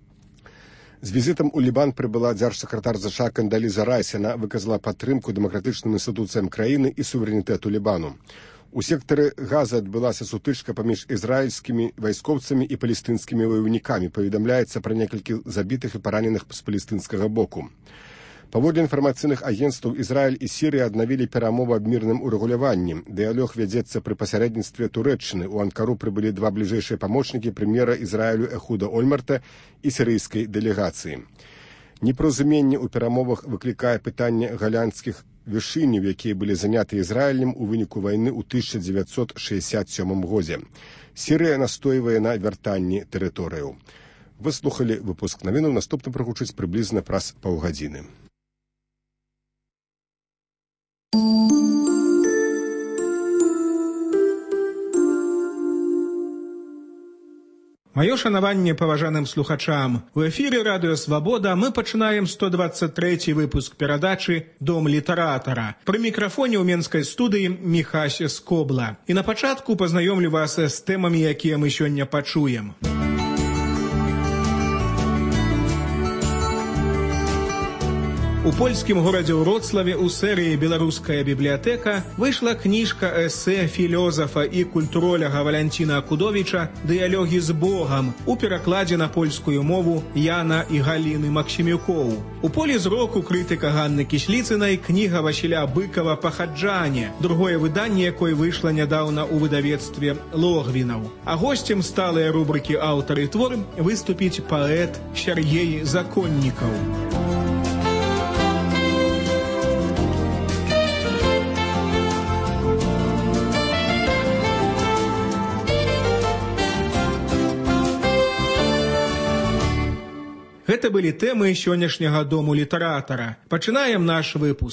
З візітам у Лібан прыбыла дзяржсакратар ЗША Кандаліза Райс. Яна выказала падтрымку дэмакратычным інстытуцыям краіны і суверэнітэту Лібану. У сектары Газа адбылася сутычка паміж ізраільскімі вайскоўцамі і палестынскімі ваяўнікамі. Паведамляецца пра некалькі забітых і параненых з палестынскага боку. Паводле інфармацыйных агенцтваў Ізраіль і Сірыя аднавілі перамовы аб мірным урэгуляванні. Дыялог вядзецца пры пасярэдніцтве Турэччыны. У Анкару прыбылі два бліжэйшыя памочнікі прэм'ера Ізраілю Эхуда Ольмарта і сірыйскай дэлегацыі. Непарозуменне ў перамовах выклікае пытанне галянскіх вяршыняў, якія былі заняты Ізраілем у выніку вайны ў тысяча дзевяцьсот шэсцьдзясят сёмым годзе. Сірыя настойвае на вяртанні тэрыторыяў. Вы слухалі выпуск навінаў, наступна прагучыць прыблізна праз паўгадзіны. Маё шанаванне паважаным слухачам. У эфіры Радыё Свабода мы пачынаем сто двадцать трэці выпуск перадачы «Дом літаратара». Пры мікрафоне ў менскай студыі Міхась Скобла. І на пачатку пазнаёмлю вас з тэмамі, якія мы сёння пачуем. У польскім горадзе Вроцлаве ў серыі «Беларуская бібліятэка» выйшла кніжка эсэ філёзафа і культуроляга Валянціна Акудовіча «Дыялогі з Богам» у перакладзе на польскую мову Яна і Галіны Максімюкоў. У полі зроку крытыка Ганны Кісліцынай кніга Васіля Быкава «Пахаджане», другое выданне якой выйшла нядаўна ў выдавецтве Логвінаў. А госцем сталыя рубрыкі «Аўтар і твор» выступіць паэт Сяргей Законнікаў. Гэта былі тэмы сённяшняга дому літаратара. Пачынаем наш выпуск.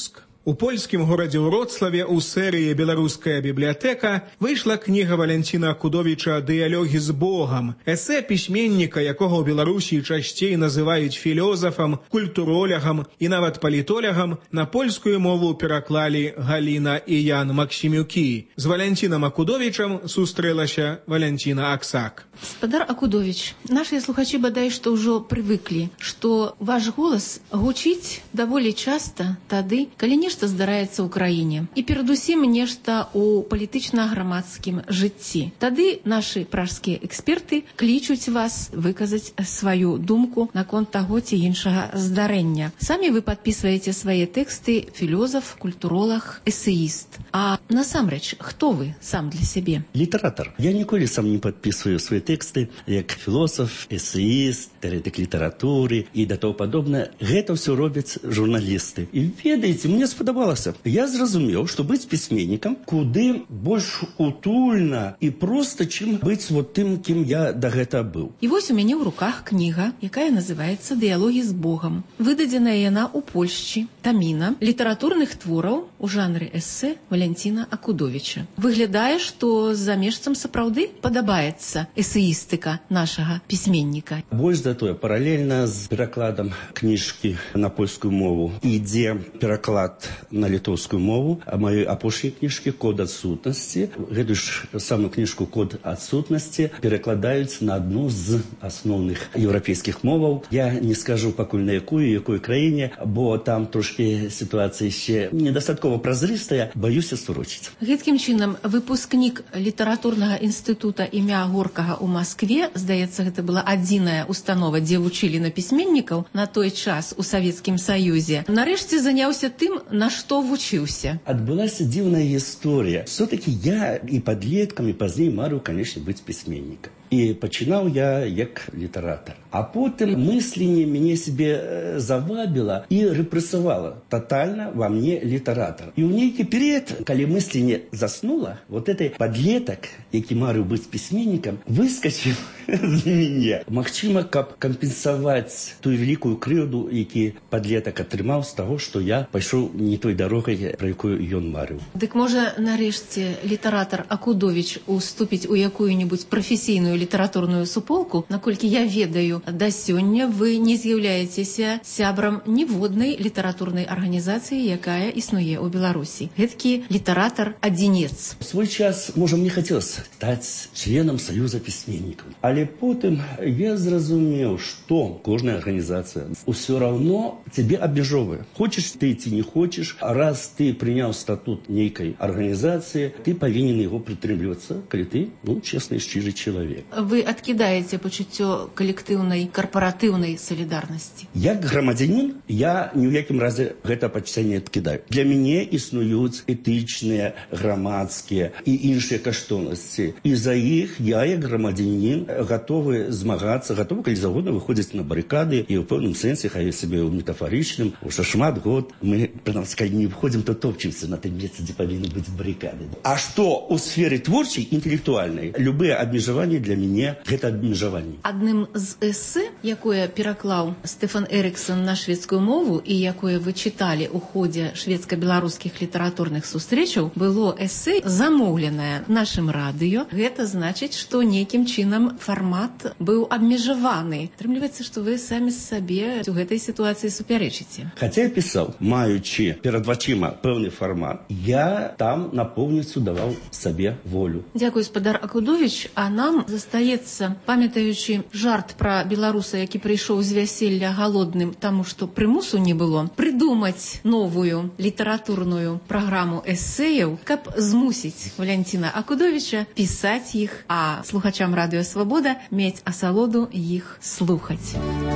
У польскім горадзе Вроцлаве ў серыі «Беларуская бібліятэка» выйшла кніга Валянціна Акудовіча «Дыялогі з Богам», эсэ пісьменніка, якога ў Беларусі часцей называюць філёзафам, культуролягам і нават палітолягам, на польскую мову пераклалі Галіна і Ян Максімюкі. З Валянцінам Акудовічам сустрэлася Валянціна Аксак. Спадар Акудович, нашыя слухачы бадай што ўжо прывыклі, што ваш голас гучыць даволі часта тады, калі нешта здараецца ў краіне. І перадусім нешта ў палітычна-грамадскім жыцці. Тады нашы пражскія эксперты клічуць вас выказаць сваю думку наконт таго ці іншага здарэння. Самі вы падпісваеце свае тэксты філёзаф, культуролаг, эсеіст. А насамрэч, хто вы сам для сябе? Літаратар. Я ніколі сам не падпісваю свае тэксты як філосаф, эсеіст, тэоретык літаратуры і да того падобнае. Гэта ўсё робяць журналісты. І ведаеце, мне спадабалася. Я зразумеў, што быць пісьменнікам куды больш утульна і проста, чым быць вот тым, кім я да гэта быў. І вось у мяне ў руках кніга, якая называецца «Дыялогі з Богам». Выдадзеная яна ў Польшчы, таміна літаратурных твораў у жанры эсэ Валянціна Акудовіча. Выглядае, што за месцам сапраўды падабаецца эсеістыка нашага пісьменніка. Больш за тое, паралельна з перакладам кніжкі на польскую мову ідзе пераклад на літоўскую мову, а маёй апошняй кніжкі «Код адсутнасці». Гэту ж самую кніжку «Код адсутнасці» перакладаюць на адну з асноўных еўрапейскіх моваў. Я не скажу пакуль на якую, якой краіне, бо там трошки сітуацыя яшчэ недастаткова празрыстая, баюся сурочыць. Гэткім чынам, выпускнік літаратурнага інстытута імя Горкага ў Маскве, здаецца, гэта была адзіная установа, дзе вучылі на пісьменнікаў на той час у Савецкім Саюзе, нарэшце заняўся тым, на што вучыўся. Адбылася дзіўная гісторыя. Все-таки я і падлеткам, і пазней марыў, канешне, быць пісьменнікам. І пачынаў я як літаратар. А потым мысленне мяне себе завабіла і рэпрэсавала тотальна во мне літаратар. І ў нейкі перыяд, калі мысленне заснула, вот этой падлетак, які марыў быць пісьменнікам, выскачыў з мяне. Магчыма, каб кампенсаваць тую вялікую крыўду, які падлетак атрымаў з таго, што я пайшоў не той дарогай, пра якую ён марыў. Дык можа, нарэшце, літаратар Акудовіч уступіць у якую-небудзь прафесійную літаратурную суполку, наколькі я ведаю, да сёння вы не з'яўляецеся сябрам ніводнай літаратурнай арганізацыі, якая існуе ў Беларусі. Гэткі літаратар-адзінец. В свой час, можа, мне хацелася стаць членам Саюза пісьменнікаў. Але потым я зразумеў, што кожная арганізацыя ўсё раўно цябе абмяжоўвае. Хочаш ты ці не хочаш, раз ты прыняў статут нейкай арганізацыі, ты павінен яго прытрымлівацца, калі ты, ну, чесны і шчыры чалавек. Вы адкідаеце пачуццё калектыўнай, карпаратыўнай салідарнасці? Як грамадзянін, я ні ў якім разе гэта пачуцця не адкідаю. Для мяне існуюць этычныя, грамадскія і іншыя каштоўнасці. І за іх я, як грамадзянін, гатовы змагацца, гатовы, калі заўгодна, выходзіць на барыкады, і ў пэўным сэнсе, хай сабе ў метафарычным, уже шмат год мы, прынамсі, калі не выходзім, то топчемся на тым месцы, дзе павінны быць барыкады. А што ў сферы творчай, інтэлектуальнай, любыя абмежаванні для мяне гэта абмежаванне. Адным з эсэ, якое пераклаў Стэфан Эрыксон на шведскую мову і якое вы чыталі ў ходзе шведска-беларускіх літаратурных сустрэчаў, было эсэ замоўленае нашым радыё. Гэта значыць, што нейкім чынам фармат быў абмежаваны. Атрымліваецца, што вы самі сабе у гэтай сітуацыі супярэчыце. Хаця я пісаў, маючы перад вачыма пэўны фармат, я там напоўніцу даваў сабе волю. Дзякуй, спадар Акудовіч, а нам застаецца, памятаючы жарт пра беларуса, які прыйшоў з вяселля галодным, таму што прымусу не было, прыдумаць новую літаратурную праграму эсэяў, каб змусіць Валянціна Акудовіча пісаць іх, а слухачам Радыё Свабода мець асалоду іх слухаць.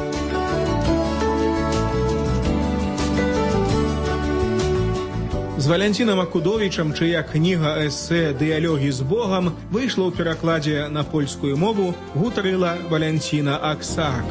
З Валянцінам Акудовічам, чыя кніга эсэ «Дыялогі з Богам» выйшла ў перакладзе на польскую мову, гутарыла Валянціна Аксак.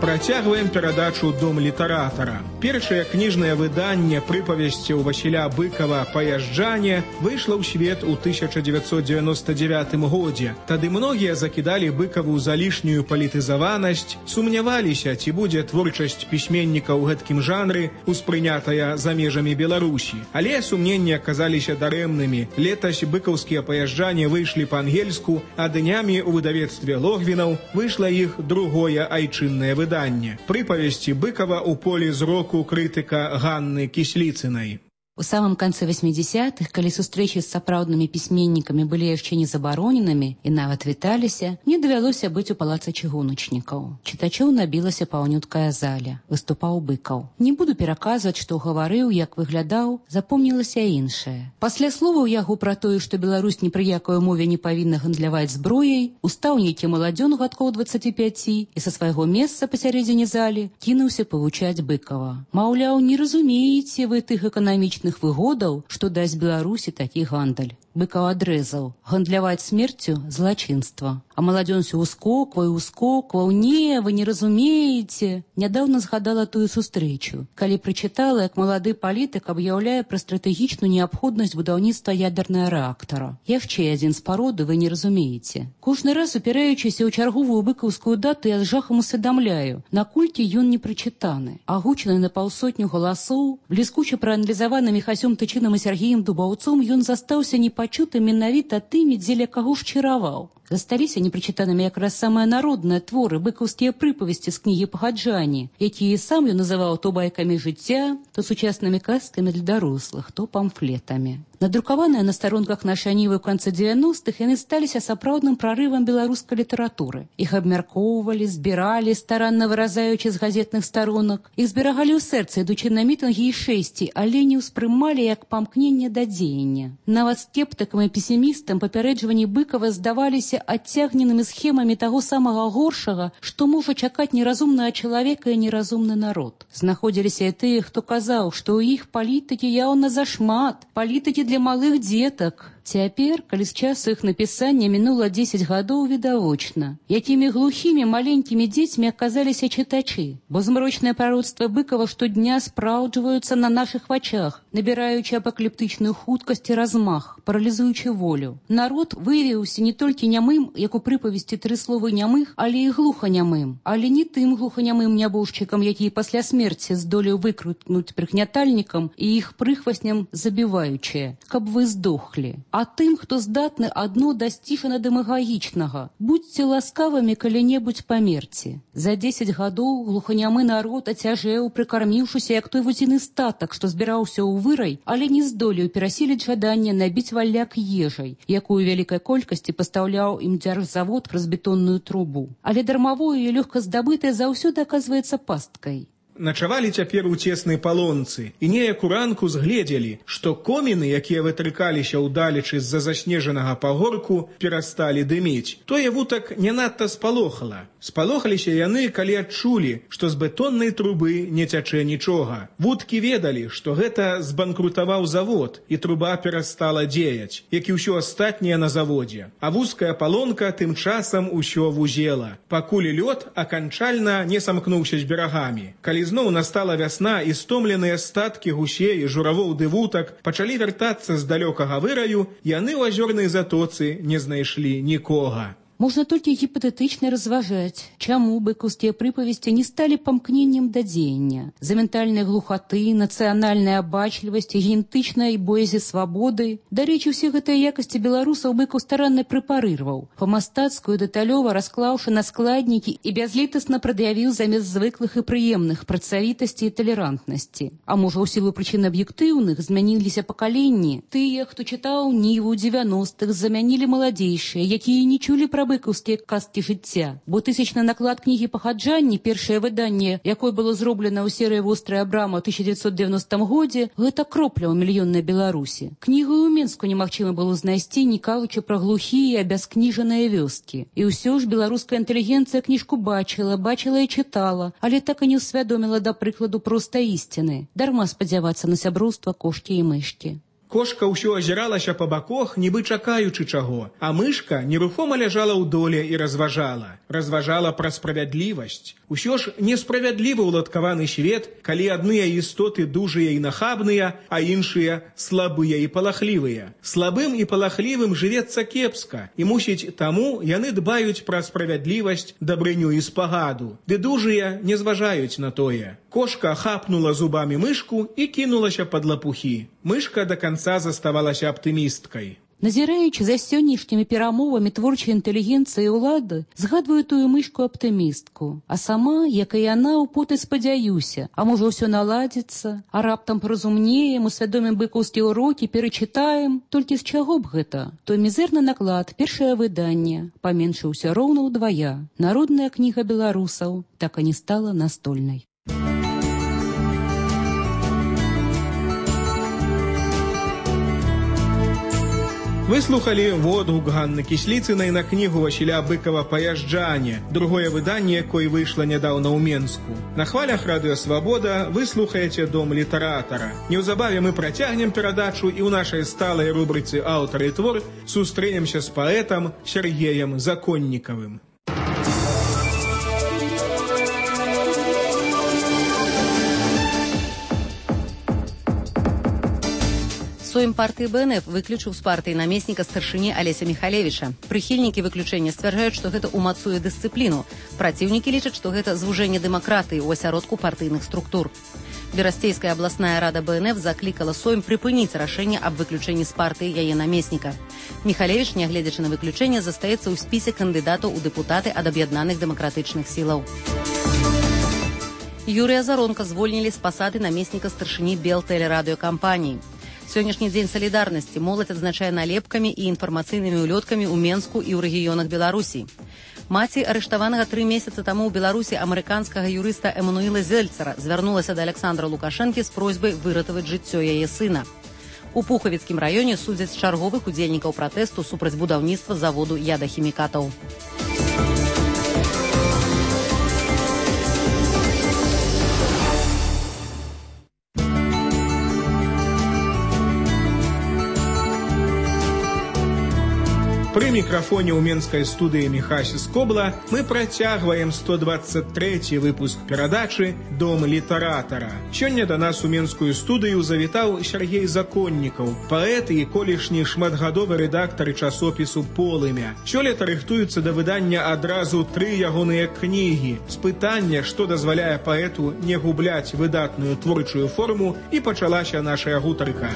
Працягваем перадачу «Дом літаратара». Першае кніжнае выданне прыпавесцяў Васіля Быкава «Паязджане» выйшла ў свет у тысяча девятьсот девяносто девятым годзе. Тады многія закідалі Быкаву за лішнюю палітызаванасць, сумняваліся, ці будзе творчасць пісьменніка ў гэткім жанры успрынятая за межамі Беларусі. Але сумненні аказаліся дарэмнымі. Летась быкаўскія «Паязджане» выйшлі па-ангельску, а днямі ў выдавецтве Логвінаў выйшла іх другое айчыннае выданне. Прыпавесці Быкава ў полі зроку крытыка Ганны Кісліцынай. У самом конце восьмидесятых, калі сустрэчы з сапраўднымі пісьменнікамі былі яшчэ не забароненымі і нават віталіся, мне давялося быць у палацы чыгуначнікаў. Чытачоў набілася паўнюткая заля. Выступаў Быкаў. Не буду пераказваць, што гаварыў, як выглядаў, запомнілася іншае. Пасля словаў яго пра тое, што Беларусь ні пры якой умове не павінна гандляваць зброяй, устаў нейкі маладзён гадкоў дваццаці пяці і са свайго месца пасярэдзіне залі кінуўся павучаць Быкава. Маўляў, не разумееце вы тых эканамічных выгодаў, што дасць Беларусі такі гандаль. Быкаў адрэзаў: гандляваць смерцю – злачынства. А маладзён усё ускокваў і ускокваў: «Не, вы не разумееце». Нядаўна згадала тую сустрэчу, калі прачытала, як малады палітык аб'яўляе пра стратэгічную неабходнасць будаўніцтва ядернага рэактара. Яшчэ адзін з пароду «вы не разумееце». Кожны раз, упіраючыся ў чарговую быкаўскую дату, я з жахам усведамляю, наколькі ён не прачытаны. Агучаны на паўсотню галасоў, бліскуча прааналізаваны Міхасём Тычынам і Сергеем Дубаўцом, ён застаўся непачутым менавіта тымі, дзеля каго шчыраваў. Засталіся непрачытанымі якраз самыя народныя творы, быкаўскія прыпавесці з кнігі «Пагаджані», якія сам ён называў то байкамі жыцця, то сучаснымі казкамі для дарослых, то памфлетамі. Надрукаваныя на старонках нашай нівы ў канцы дзевяностых, яны сталіся сапраўдным прарывам беларускай літаратуры. Іх абмяркоўвалі, збіралі, старанна выразаючы з газетных старонак. Іх зберагалі ў сэрцы, ідучы на мітынгі і шэсці, але не ўспрымалі як памкненне да дзеяння. Нават скептыкам і песімістам папярэджванні Быкава здаваліся адцягненымі схемамі таго самага горшага, што можа чакаць неразумнага чалавека і неразумны народ. Знаходзіліся і тыя, хто казаў, што ў іх палітыкі яўна зашмат, палітыкі для малых дзетак. Цяпер, калі з часу іх напісання мінула дзесяць гадоў, відавочна, якімі глухімі маленькімі дзецьмі аказаліся чытачы, бо змрочныя прароцтва Быкава штодня спраўджваюцца на нашых вачах, набіраючы апакаліптычную хуткасць і размах, паралізуючы волю. Народ выявіўся не толькі нямым, як у прыпавесці «Тры словы нямых», але і глуханямым, але не тым глуханямым нябожчыкам, які пасля смерці здолеў выкрутнуць прыгнятальнікам і іх прыхвасням забіваючыя, каб вы здохлі. А тым, хто здатны адно дасціжана дэмагагічнага: будзьце ласкавымі калі-небудзь памерці. За дзесяць гадоў глуханямы народ ацяжэў, прыкарміўшыся як той вузіны статак, што збіраўся ў вырай, але не здолеў перасіліць жаданне набіць валяк ежай, якую вялікай колькасці пастаўляў ім дзяржзавод праз бетонную трубу. Але дармавое і лёгка здабытае заўсёды аказваецца пасткай. Начавалі цяпер у цеснай палонцы і неяк уранку згледзелі, што коміны, якія вытрыкаліся ўдалечы з-за заснежанага пагорку, перасталі дыміць. Тое вутак не надта спалохала. Спалохаліся яны, калі адчулі, што з бетоннай трубы не цячэ нічога. Вуткі ведалі, што гэта збанкрутаваў завод, і труба перастала дзеяць, як і ўсё астатняе на заводзе. А вузкая палонка тым часам усё вузела, пакуль лёд аканчальна не самкнуўся з берагамі. Калі зноў настала вясна, і стомленыя статкі гусей, журавоў ды вутак пачалі вяртацца з далёкага выраю, яны ў азёрнай затоцы не знайшлі нікога. Можна толькі гіпатэтычна разважаць, чаму быкаўскія прыпавесці не сталі памкненнем да дзеяння. За ментальнай глухаты, нацыянальнай абачлівасці, генетычнай боязі свабоды. Дарэчы, усе гэтыя якасці беларусаў Быкаў старанна прэпарыраваў, па-мастацку і дэталёва расклаўшы на складнікі і бязлітасна прад'явіў замест звыклых і прыемных працавітасці і талерантнасці. А можа, у сілу прычын аб'ектыўных змяніліся пакаленні. Тыя, хто чытаў ніву ў дзевяностых, замянілі маладзейшыя, якія не чулі пра быкаўскія казкі жыцця, бо тысячны наклад кнігі «Пагаджанні», першае выданне, якое было зроблена ў серыі «Вострая брама» ў тысяча дзевяцьсот девяностым годзе, гэта кропля ў мільённай Беларусі. Кнігу ў Менску немагчыма было знайсці, не кажучы пра глухія, абяскніжаныя вёскі. І ўсё ж беларуская інтэлігенцыя кніжку бачыла, бачыла і чытала, але так і не ўсвядоміла, да прыкладу, проста ісціны. Дарма спадзявацца на сяброўства кошкі і мышкі. Кошка ўсё азіралася па баках, нібы чакаючы чаго, а мышка нерухома ляжала ў доле і разважала. Разважала пра справядлівасць. Усё ж несправядлівы ўладкаваны свет, калі адныя істоты дужыя і нахабныя, а іншыя слабыя і палахлівыя. Слабым і палахлівым жывецца кепска, і мусіць таму яны дбаюць пра справядлівасць, дабрыню і спагаду. Ды дужыя не зважаюць на тое. Кошка хапнула зубамі мышку і кінулася пад лапухі. Мышка да канца заставалася аптымісткай. Назіраючы за сённяшнімі перамовамі творчай інтэлігенцыі і ўлады, згадваю тую мышку-аптымістку, а сама, як і яна, у поты спадзяюся, а можа ўсё наладзіцца, а раптам паразумнеем, усвядомім быкаўскія ўрокі, перачытаем, толькі з чаго б гэта? Той мізэрны наклад, першае выданне, паменшыўся роўна ўдвая. Народная кніга беларусаў так і не стала настольнай. Вы слухали водгук Ганны Кісліцынай на кнігу Васіля Быкова «Паязджане», другое выданне, якое выйшло нядаўна ў Менску. На хвалях Радыё Свабода вы слухаеце «Дом літаратара». Неўзабаве мы працягнем перадачу і ў нашай сталай рубрыцы «Аўтар і твор» сустрэнемся з паэтам Сергеем Законнікавым. Сойм партыі БНФ выключыў з партыі намесніка старшыні Алеся Михалевіча. Прыхільнікі выключэння сцвярджаюць, што гэта ўмацуе дысцыпліну. Праціўнікі лічаць, што гэта звужэнне дэмакратыі ў асяродку партыйных структур. Берасцейская абласная рада БНФ заклікала Сойм прыпыніць рашэнне аб выключэнні з партыі яе намесніка. Михалевіч, нягледзячы на выключэнне, застаецца ў спісе кандыдатаў у дэпутаты ад аб'яднаных дэмакратычных сілаў. Юрыя Заронка звольнілі з пасады намесніка старшыні Белтэлерадыёкампаніі. Сённяшні дзень салідарнасці моладзь адзначае налепкамі і інфармацыйнымі ўлёткамі ў Менску і ў рэгіёнах Беларусі. Маці арыштаванага тры месяцы таму ў Беларусі амерыканскага юрыста Эмануіла Зельцера звярнулася да Александра Лукашэнкі з просьбай выратаваць жыццё яе сына. У Пухавіцкім раёне судзяць чарговых удзельнікаў пратэсту супраць будаўніцтва заводу ядахімікатаў. Пры мікрафоне ў менскай студыі Міхась Скобла мы працягваем сто дваццаць трэці выпуск перадачы «Дом літаратара». Сёння да нас у менскую студыю завітаў Сергей Законнікаў, паэт і колішні шматгадовы рэдактар часопісу «Полымя». Сёлета рыхтуюцца да выдання адразу тры ягоныя кнігі. З пытання, што дазваляе паэту не губляць выдатную творчую форму, і пачалася нашая гутарка.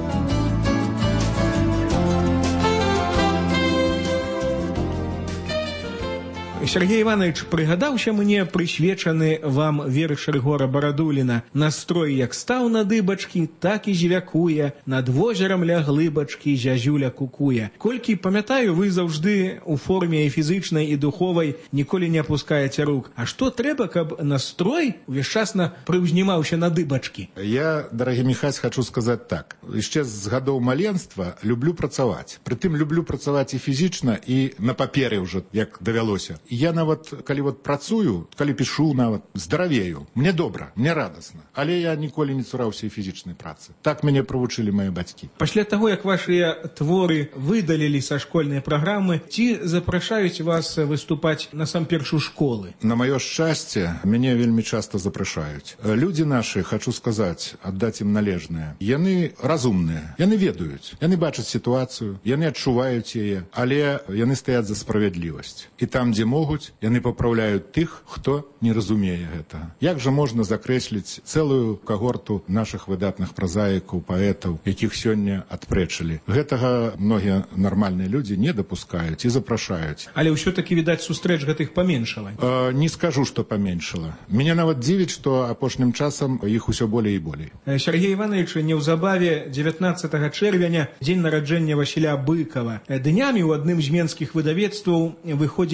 Сергей Иванович, прыгадаўся мне прысвечаны вам верш Рыгора Барадуліна. Настрой як стаў на дыбачкі, так і звякуе, над возерам ля глыбачкі зязюля кукуе. Колькі памятаю, вы заўжды у форме і фізычнай, і духовай ніколі не апускаеце рук. А што трэба, каб настрой увесчасна прыўзнімаўся на дыбачкі? Я, дарагі Міхась, хочу сказаць так. Яшчэ з гадоў маленства люблю працаваць. Прытым люблю працаваць і фізічна, і на папере ўжо, як давялося. Я нават, калі вот працую, калі пішу нават, здаравею. Мне добра, мне радасна. Але я ніколі не цураўся і фізічнай працы. Так мяне правучылі мае бацькі. Пасля таго, як вашыя творы выдалілі са школьнай праграмы, ці запрашаюць вас выступаць насамперш у школы? На маё шчасце, мяне вельмі часта запрашаюць. Людзі нашы, хочу сказаць, аддаць ім належнае. Яны разумныя, яны ведаюць, яны бачаць сітуацыю, яны адчуваюць яе, але яны стаяць за справядлівасць. І там, дзе могуць, яны папраўляюць тых, хто не разумее гэтага. Як жа можна закрэсліць цэлую кагорту нашых выдатных празаікаў, паэтаў, якіх сёння адпрэчылі? Гэтага многія нармальныя людзі не дапускаюць і запрашаюць. Але ўсё-такі, відаць, сустрэч гэтых паменшала? Э, не скажу, што паменшала. Мяне нават дзівіць, што апошнім часам іх усё болей і болей. Сергей Иванович, неўзабаве дзевятнаццатага чэрвеня, дзень нараджэння Васіля Быкова. Днямі ў адным з менскіх выдавецтваў выходзіць кніга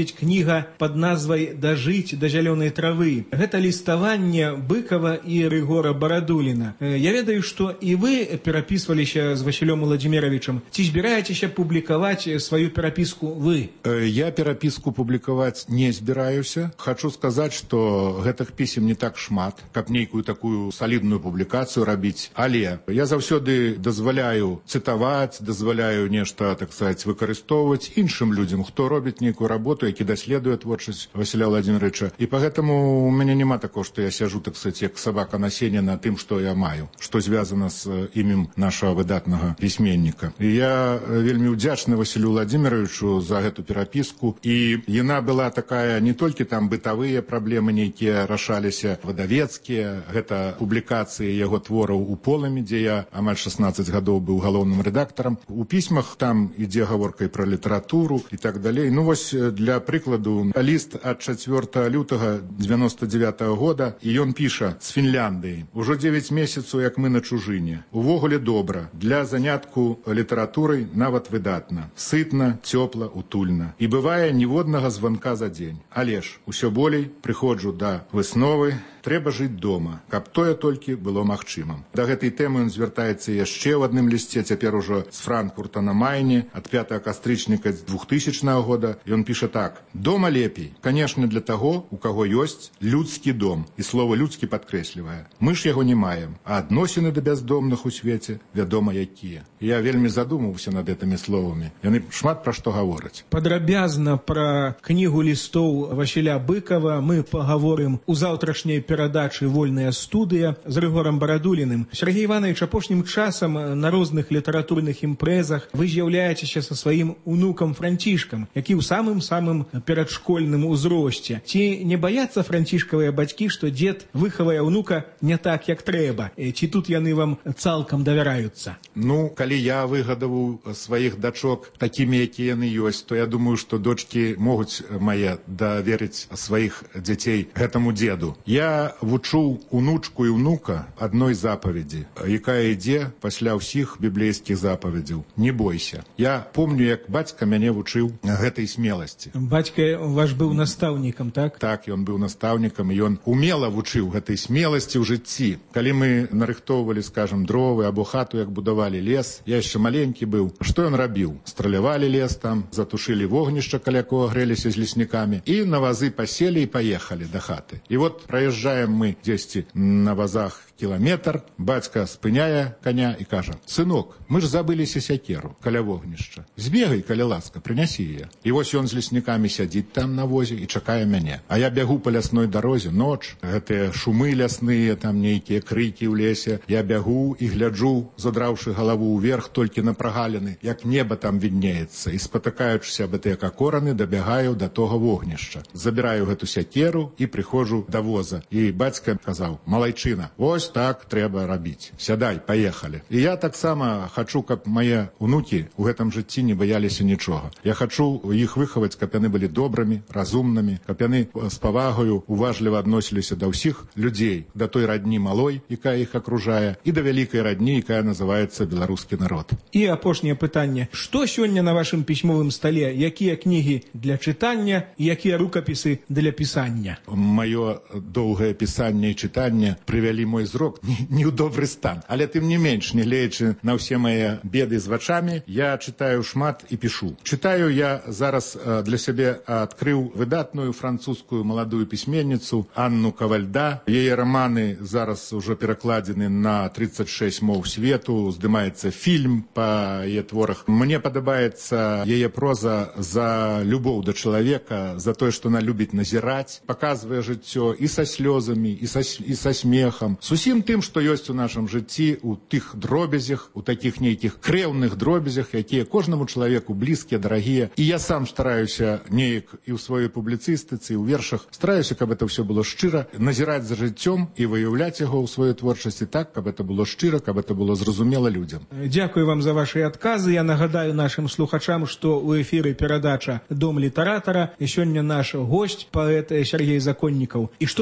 кніга пад назвай «Дажыць да зялёнай травы». Гэта ліставанне Быкова і Рыгора Барадуліна. Я ведаю, што і вы перапісваліся з Васілём Владзіміровичам. Ці збіраецеся публікаваць сваю перапіску вы? Я перапіску публікаваць не збіраюся. Хачу сказаць, што гэтых пісем не так шмат, каб нейкую такую салідную публікацыю рабіць. Але я заўсёды дазваляю цытаваць, дазваляю нешта, так сказаць, выкарыстоўваць іншым людзям, хто робіць нейкую работу, які даследуе творчасць Васіля Владзіміровича. І пагэтаму у мяне няма такого, што я сяжу, так сказаць, як сабака на сене на тым, што я маю, што звязана з імем нашага выдатнага пісьменніка. І я вельмі ўдзячны Васілю Владзіміровичу за гэту перапіску. І яна была такая, не толькі там бытавыя праблемы нейкія рашаліся, выдавецкія, гэта публікацыі яго твораў у полымі, дзе я амаль шаснаццаць гадоў быў галоўным рэдактарам. У пісьмах там ідзе гаворка і пра літаратуру і так далей. Ну вось для прыкладу ліст ад чацвёртага лютага дзевяноста дзевятага года, і ён піша з Фінляндыі. Ужо дзевяць месяцаў, як мы на чужыне. Увогуле добра. Для занятку літаратурай нават выдатна. Сытна, цёпла, утульна. І бывае ніводнага званка за дзень. Але ж усё болей прыходжу да высновы, трэба жыць дома, каб тое толькі было магчымым. Да гэтай тэмы ён звяртаецца яшчэ ў адным лісце, цяпер ужо з Франкфурта на Майне, ад пятага кастрычніка двухтысячнага года. Ён піша так: «Дома лепей, канешне, для таго, у каго ёсць людскі дом». І слова «людскі» падкрэслівае. Мы ж яго не маем, а адносіны да бяздомных у свеце, вядома, якія. Я вельмі задумаўся над гэтымі словамі. Яны шмат пра што гавораць. Падрабязна пра кнігу лістоў Васіля Быкова мы пагаворым у заўтрашняй перадачы «Вольная студыя» з Рыгорам Барадуліным. Сергей Иванович, апошнім часам на розных літаратурных імпрэзах вы з'яўляецеся са сваім унукам Францішкам, які ў самым-самым перадшкольным узросце. Ці не баяцца францішкавыя бацькі, што дзед выхавае ўнука не так, як трэба? Ці тут яны вам цалкам давяраюцца? Ну, калі я выгадаваў сваіх дачок такімі, якія яны ёсць, то я думаю, што дочкі могуць мае даверыць сваіх дзяцей гэтаму дзеду. Я вучу унучку і ўнука адной запаведзі, якая ідзе пасля ўсіх біблейскіх запаведзяў. Не бойся. Я помню, як бацька мяне вучыў гэтай смеласці. Бацька ваш быў настаўнікам, так? Так, ён быў настаўнікам, і ён умела вучыў гэтай смеласці ў жыцці. Калі мы нарыхтоўвалі, скажам, дровы або хату, як будавалі лес, я яшчэ маленькі быў. Што ён рабіў? Стралявалі лес там, затушылі вогнішча, каля кого грэліся з леснікамі, і на вазы паселі і паехалі да хаты. І вот праезжаем мы дзесьці на вазах кіламетр, бацька спыняе коня і кажа: «Сынок, мы ж забыліся сякеру каля вогнішча. Збегай, каля ласка, прынясі яе». І вось ён з леснікамі сядзіць там на возе і чакае мяне. А я бягу па лясной дарозе, ноч, гэтыя шумы лясныя, там нейкія крыкі ў лесе. Я бягу і гляджу, задраўшы галаву ўверх толькі на прагаліны, як неба там віднеецца, і спатыкаючыся аб гэтыя какораны, дабягаю да того вогнішча. Забіраю гэту сякеру і прыходжу да воза. І бацька казаў: «Малайчына, ось так трэба рабіць. Сядай, паехалі». І я таксама хачу, каб мае унукі ў гэтым жыцці не баяліся нічога. Я хачу іх выхаваць, каб яны былі добрымі, разумнымі, каб яны з павагаю уважліва адносіліся да ўсіх людзей, да той радні малой, якая іх акружае, і да вялікай радні, якая называецца беларускі народ. І апошняе пытанне: што сёння на вашым пісьмовым стале? Якія кнігі для чытання і якія рукапісы для пісання? Маё доўгае пісанне і чытанне прывялі мой зрок не ў добры стан. Але тым не менш, не гледзячы на ўсе мае беды з вачамі, я чытаю шмат і пішу. Чытаю я зараз для сябе адкрыў выдатную французскую маладую пісьменніцу Анну Кавальда. Яе раманы зараз ужо перакладзены на тридцать шесть моў свету, здымаецца фільм па яе творах. Мне падабаецца яе проза за любоў да чалавека, за тое, што она любіць назіраць, паказвае жыццё і са слёзамі, і са, і са смехам, с усім тым, што ёсць у нашым жыцці, у тых дробязях, у такіх нейкіх крэўных дробязях, якія кожнаму чалавеку блізкія, дарагія. І я сам стараюся неяк і ў сваёй публіцыстыцы, і ў вершах, стараюся, каб это ўсё было шчыра, назіраць за жыццём і выяўляць яго ў сваёй творчасці так, каб это было шчыра, каб это было зразумела людзям. Дзякую вам за ваши адказы. Я нагадаю нашим слухачам, што ў эфіры перадача «Дом літаратара». Сёння наш госць, паэт Сергей Законнікаў. І што мы сёння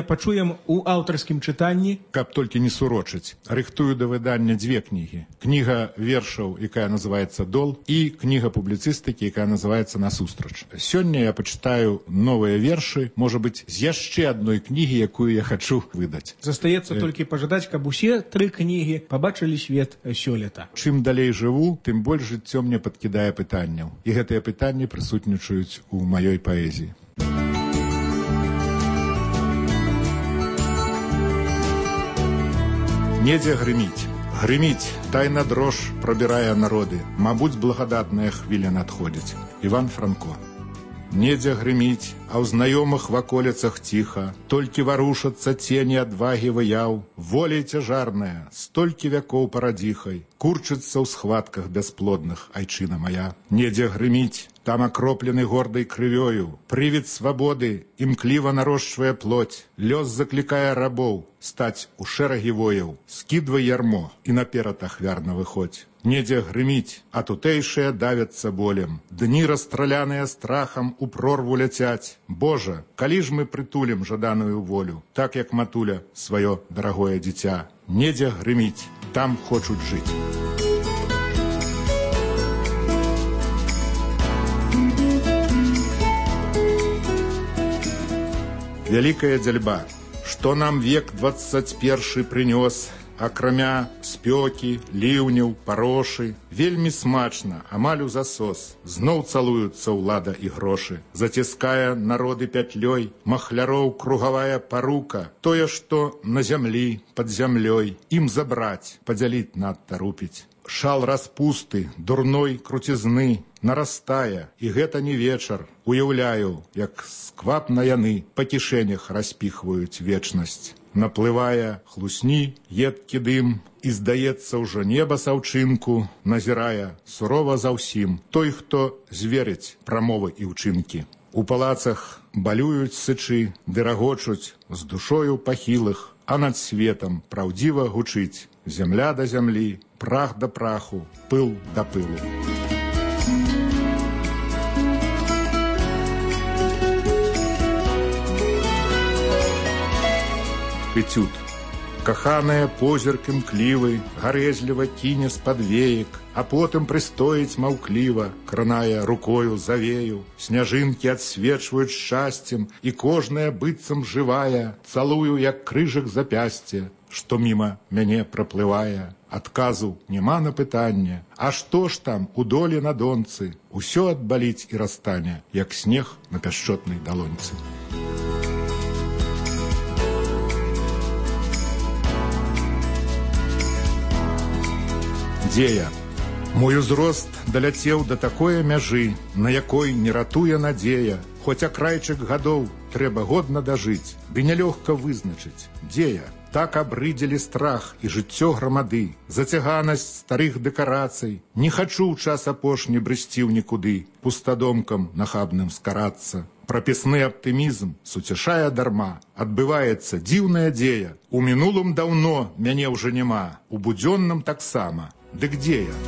пачуем у аўтарскім чытанні? Каб толькі не сурочыць, рыхтую да выдання дзве кнігі. Кніга вершаў, якая называецца «Дол», і кніга публіцыстыкі, якая называецца «Насустрач». Сёння я пачытаю новыя вершы, можа быць, з яшчэ адной кнігі, якую я хачу выдаць. Застаецца толькі пажадаць, каб усе тры кнігі пабачылі свет сёлета. Чым далей жыву, тым больш жыццё мне падкідае пытанняў. І гэтыя пытанні прысутнічаюць у маёй паэзіі. Недзе грыміць. Грыміць, тайна дрож прабірае народы. Мабуць, благадатная хвіля надходзіць. Іван Франко. Недзе грыміць, а ў знаёмых ваколіцах ціха. Толькі варушацца цені адвагі выяў. Воля цяжарная, столькі вякоў парадзіхай. Курчыцца ў схватках бясплодных, айчына мая. Недзе грыміць, там акроплены гордай крывёю. Прывід свабоды імкліва нарошчвае плоть. Лёс заклікае рабоў стаць у шэрагі вояў. Скідвай ярмо і наперад ахвярна выходзь. Недзе грыміць, а тутэйшыя давяцца болем. Дні расстраляныя страхам у прорву ляцяць. Божа, калі ж мы прытулім жаданую волю, так як матуля сваё дарагое дзіця. Недзе грыміць, там хочуць жыць. Вялікая дзяльба, што нам век двадцать першы прынёс, акрамя спёкі, ліўняў, парошы, вельмі смачна, амаль у засос. Зноў цалуюцца ўлада і грошы. Заціскае народы пятлёй, махляроў кругавая парука. Тое, што на зямлі, пад зямлёй, ім забраць, падзяліць надта рупіць. Шал распусты, дурной круцізны, нарастае, і гэта не вечар. Уяўляю, як сквапна яны па кішэнях распіхваюць вечнасць. Наплывае хлусні, едкі дым, і здаецца ўжо неба саўчынку, назірае сурова за ўсім той, хто зверыць прамовы і ўчынкі. У палацах балююць сычы, ды рагочуць з душою пахілых, а над светам праўдзіва гучыць зямля да зямлі, прах да праху, пыл да пылу. Этюд. Каханая позірк імклівы, гарэзліва кіне з-пад веек, а потым прыстоіць маўкліва, кранае рукою завею. Сняжынкі адсвечваюць шчасцем, і кожная быццам жывая, цалую, як крыжык запясце, што міма мяне праплывае. Адказу няма на пытанне, а што ж там у долі на донцы? Усё адбаліць і растане, як снег на пяшчотнай далонцы. Дзея. Мой узрост даляцеў да такое мяжы, на якой не ратуе надзея. Хоць акрайчык гадоў трэба годна дажыць, ды нялёгка вызначыць. Дзея. Так абрыдзелі страх і жыццё грамады, зацяганасць старых дэкарацый. Не хачу ў час апошні брысці ў нікуды, пустадомкам нахабным скарацца. Прапісны аптымізм суцяшае дарма. Адбываецца дзіўная дзея. У мінулым даўно мяне ўжо няма, у будзённым таксама. Дык дзе я?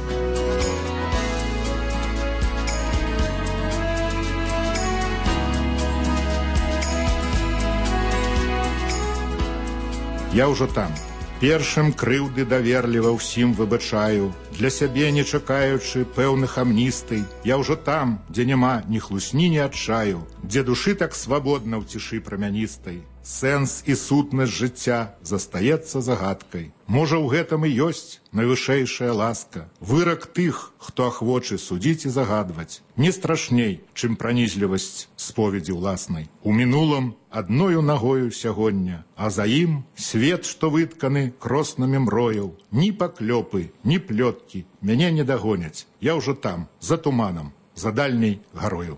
Я ўжо там. Першым крыўды даверліва ўсім выбачаю, для сябе не чакаючы пэўных амністый. Я ўжо там, дзе няма ні хлусні, ні адчаю, дзе душы так свабодна ў цішы прамяністай. Сэнс і сутнасць жыцця застаецца загадкай. Можа, ў гэтым і ёсць найвышэйшая ласка. Вырак тых, хто ахвочы судзіць і загадваць. Не страшней, чым пранізлівасць споведзі ўласнай. У мінулым адною нагою сягоння, а за ім свет, што вытканы кроснамі мрояў. Ні паклёпы, ні плёткі мяне не дагоняць. Я ўжо там, за туманам, за дальняй гарою.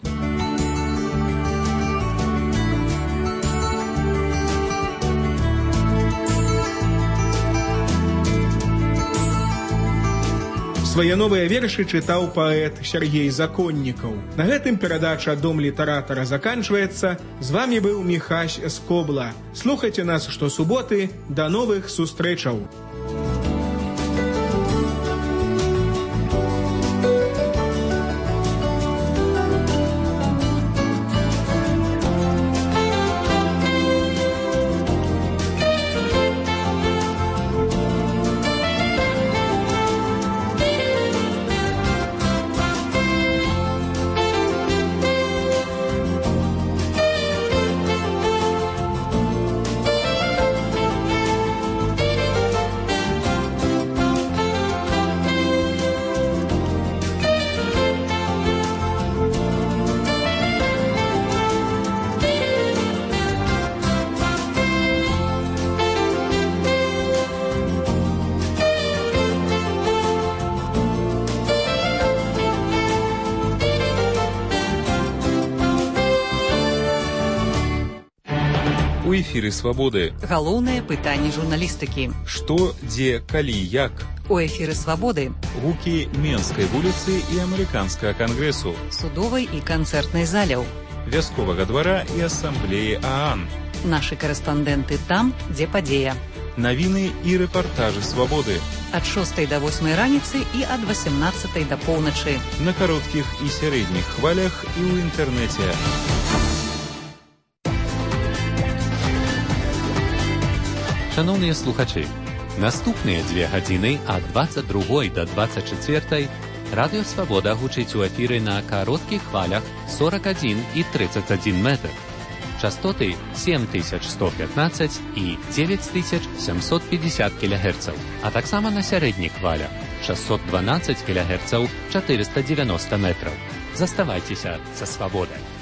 Свае новыя вершы чытаў паэт Сергей Законнікаў. На гэтым перадача «Дом літаратара» заканчваецца. З вамі быў Міхась Скобла. Слухайце нас штосуботы. Да новых сустрэчаў! У эфіры «Свабоды». Галоўнае пытанне журналістыкі. Што, дзе, калі, як? У эфіры «Свабоды». Гукі Менскай вуліцы і Амерыканскага кангрэсу. Судовай і канцэртнай заляў. Вясковага двара і асамблеі ААН. Нашы карэспандэнты там, дзе падзея. Навіны і рэпартажы «Свабоды». Ад шостай да восьмай раніцы і ад васемнаццатай да поўначы. На кароткіх і сярэдніх хвалях і ў інтэрнэце. Шановныя слухачы, наступныя дзве гадзіны ад дваццаць другой да дваццаць чацвёртай радыё «Свабода» гучыць у эфіры на кароткіх хвалях сорок адзін і тридцать один метр. Частоты сем тысяч сто пятнадцать і девять тысяч семьсот пятьдесят килогерцаў, а таксама на сярэдніх хвалях шестьсот двенадцать килогерцаў, четыреста девяносто метров. Заставайцеся са «Свабодай».